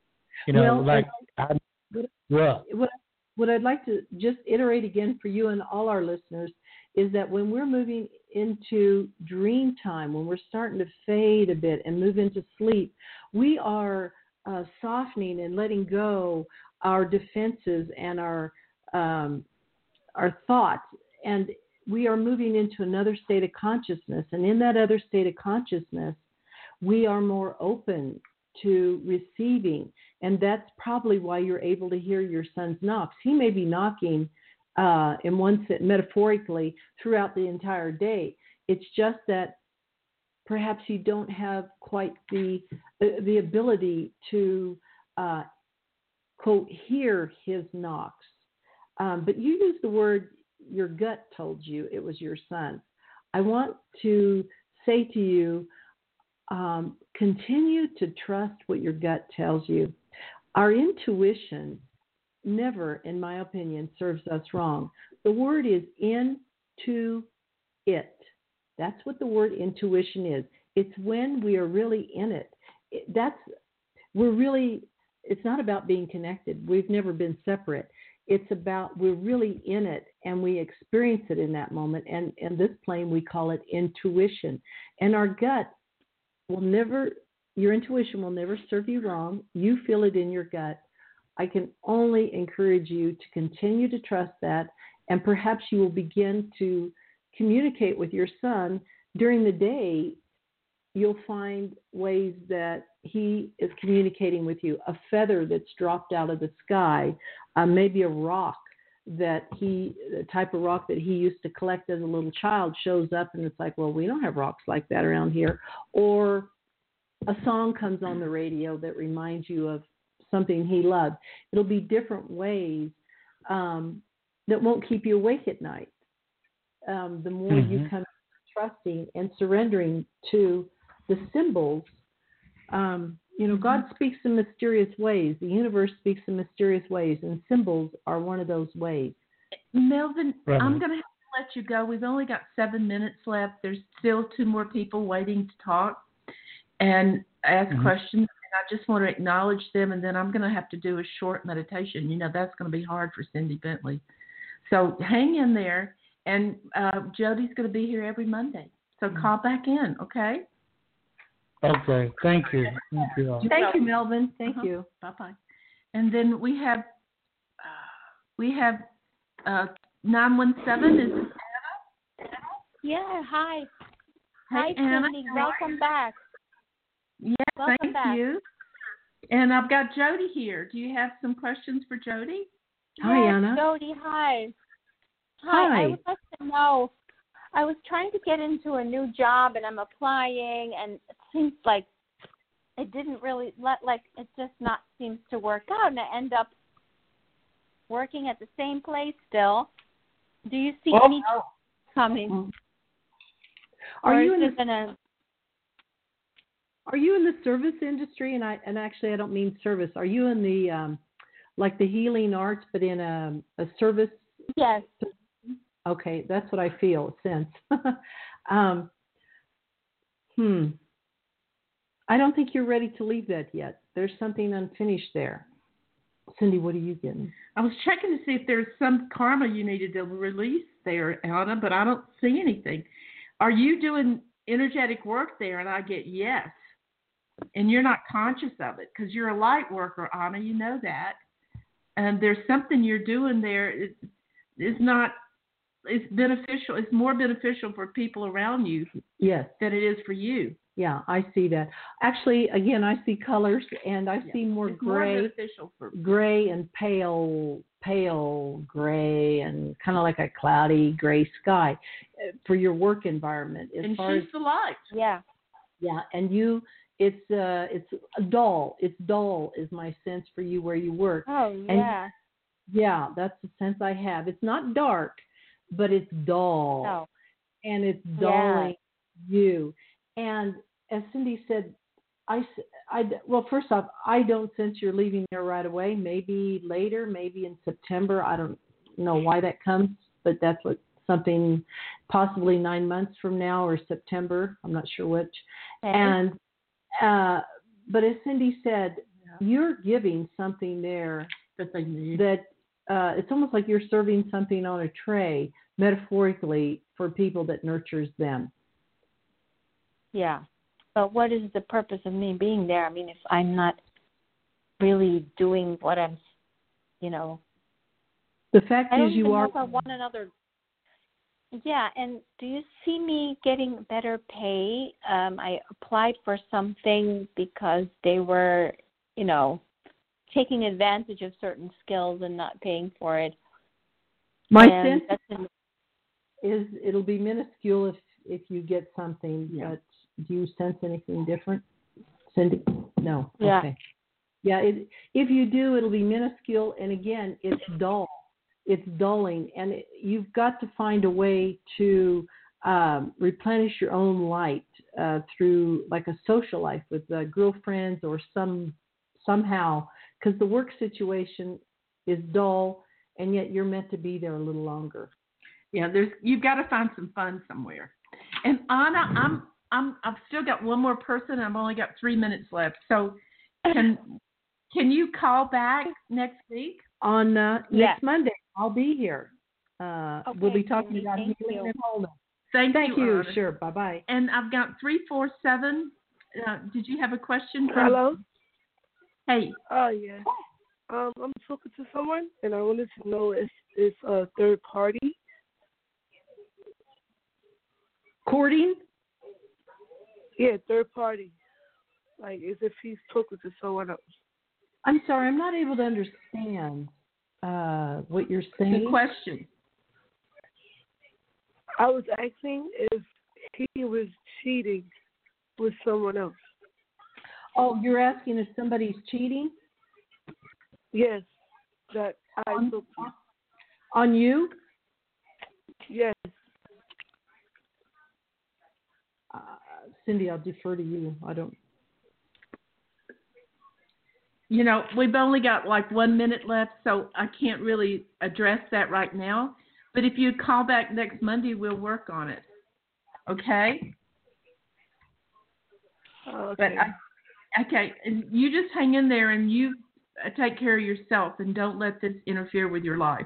What I'd like to just iterate again for you and all our listeners is that when we're moving into dream time, when we're starting to fade a bit and move into sleep, we are softening and letting go our defenses and our thoughts, and we are moving into another state of consciousness. And in that other state of consciousness, we are more open to receiving. And that's probably why you're able to hear your son's knocks. He may be knocking in one sense, metaphorically, throughout the entire day. It's just that perhaps you don't have quite the ability to, quote, hear his knocks. But you used the word, your gut told you it was your son. I want to say to you, continue to trust what your gut tells you. Our intuition never, in my opinion, serves us wrong. The word is into it. That's what the word intuition is. It's when we are really in it. It's not about being connected. We've never been separate. It's about we're really in it and we experience it in that moment. And in this plane, we call it intuition. And our gut your intuition will never serve you wrong. You feel it in your gut. I can only encourage you to continue to trust that. And perhaps you will begin to communicate with your son during the day. You'll find ways that he is communicating with you. A feather that's dropped out of the sky, maybe a rock the type of rock that he used to collect as a little child shows up, and it's like, well, we don't have rocks like that around here. Or a song comes on the radio that reminds you of something he loved. It'll be different ways that won't keep you awake at night. The more you come trusting and surrendering to the symbols, God speaks in mysterious ways. The universe speaks in mysterious ways, and symbols are one of those ways. Melvin, I'm going to have to let you go. We've only got 7 minutes left. There's still 2 more people waiting to talk and ask questions. And I just want to acknowledge them, and then I'm going to have to do a short meditation. That's going to be hard for Cindy Bentley. So hang in there, and Jody's going to be here every Monday. So call back in, okay? Okay, thank you. Thank you, thank you, Melvin. Thank you. Bye-bye. And then we have 917. Is this Anna? Yeah, hi. Hey, hi, Anna. Cindy. Welcome back. Yeah, welcome thank you. And I've got Jody here. Do you have some questions for Jody? Hi, Anna. Jody, hi. Hi. I would like to know, I was trying to get into a new job, and I'm applying, and it seems like it didn't really it just not seems to work out, and I end up working at the same place still. Do you see any coming? Are you in the service industry? And actually, I don't mean service. Are you in the like the healing arts, but in a service? Yes. Okay, that's what I feel, sense. I don't think you're ready to leave that yet. There's something unfinished there. Cindy, what are you getting? I was checking to see if there's some karma you needed to release there, Anna, but I don't see anything. Are you doing energetic work there? And I get yes. And you're not conscious of it because you're a light worker, Anna. You know that. And there's something you're doing there. It's beneficial. It's more beneficial for people around you yes. than it is for you. Yeah, I see that. Actually, again, I see colors, and I see more it's gray, more beneficial for gray and pale gray, and kind of like a cloudy gray sky for your work environment. And she's the light. Yeah. Yeah, and it's dull. It's dull is my sense for you where you work. Oh, yeah. And yeah, that's the sense I have. It's not dark, but it's dull. No. And it's dulling you. And as Cindy said, well, first off, I don't sense you're leaving there right away. Maybe later, maybe in September. I don't know why that comes, but that's something possibly 9 months from now or September. I'm not sure which. Okay. And but as Cindy said, you're giving something there that they need. That it's almost like you're serving something on a tray, metaphorically, for people that nurtures them. Yeah. But what is the purpose of me being there? I mean, if I'm not really doing what I'm, The fact is you are. I want another. Yeah, and do you see me getting better pay? I applied for something because they were, taking advantage of certain skills and not paying for it. My sense is it'll be minuscule if you get something, but do you sense anything different, Cindy? No. Yeah. Okay. Yeah, if you do, it'll be minuscule, and again, it's dull. It's dulling, and you've got to find a way to replenish your own light through like a social life with girlfriends or somehow, because the work situation is dull, and yet you're meant to be there a little longer. Yeah, you've got to find some fun somewhere. And Anna, I've still got one more person. I've only got 3 minutes left. So can you call back next week? On next Monday, I'll be here. Okay, we'll be talking about thank healing you. and wholeness. Thank you. Anna. Sure. Bye-bye. And I've got 347. Did you have a question? Hello? Hey. Oh, yeah. I'm talking to someone, and I wanted to know if it's a third party. Courting? Yeah, third party. Like, as if he's talking to someone else. I'm sorry, I'm not able to understand what you're saying. The question. I was asking if he was cheating with someone else. Oh, you're asking if somebody's cheating? Yes, that I took on you? Yes. Cindy, I'll defer to you. I don't. We've only got like 1 minute left, so I can't really address that right now. But if you call back next Monday, we'll work on it. Okay? Okay. Okay, and you just hang in there and you take care of yourself and don't let this interfere with your life.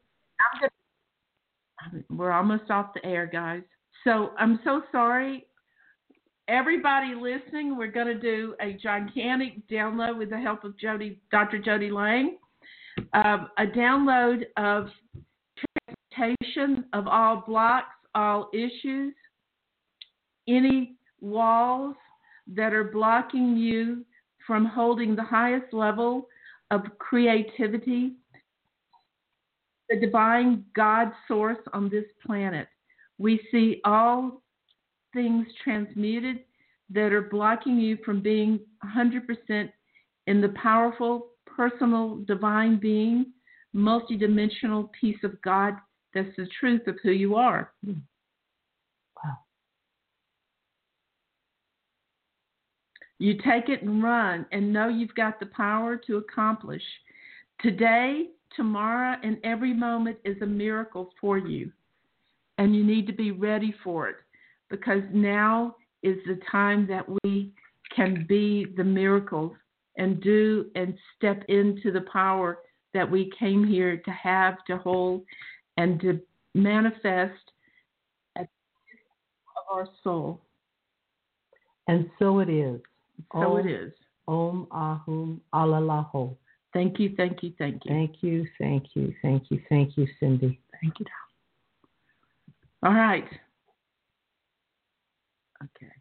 We're almost off the air, guys. So I'm so sorry. Everybody listening, we're going to do a gigantic download with the help of Dr. Jody Lang, a download of transmutation of all blocks, all issues, any walls that are blocking you from holding the highest level of creativity, the divine God source on this planet. We see all things transmuted that are blocking you from being 100% in the powerful, personal, divine being, multidimensional piece of God that's the truth of who you are. Wow. You take it and run and know you've got the power to accomplish. Today, tomorrow, and every moment is a miracle for you. And you need to be ready for it, because now is the time that we can be the miracles and do and step into the power that we came here to have, to hold, and to manifest at the of our soul. And so it is. So it is. Om Ahum Alalaho. Thank you, thank you, thank you. Thank you, thank you, thank you, thank you, Cindy. Thank you. All right. Okay.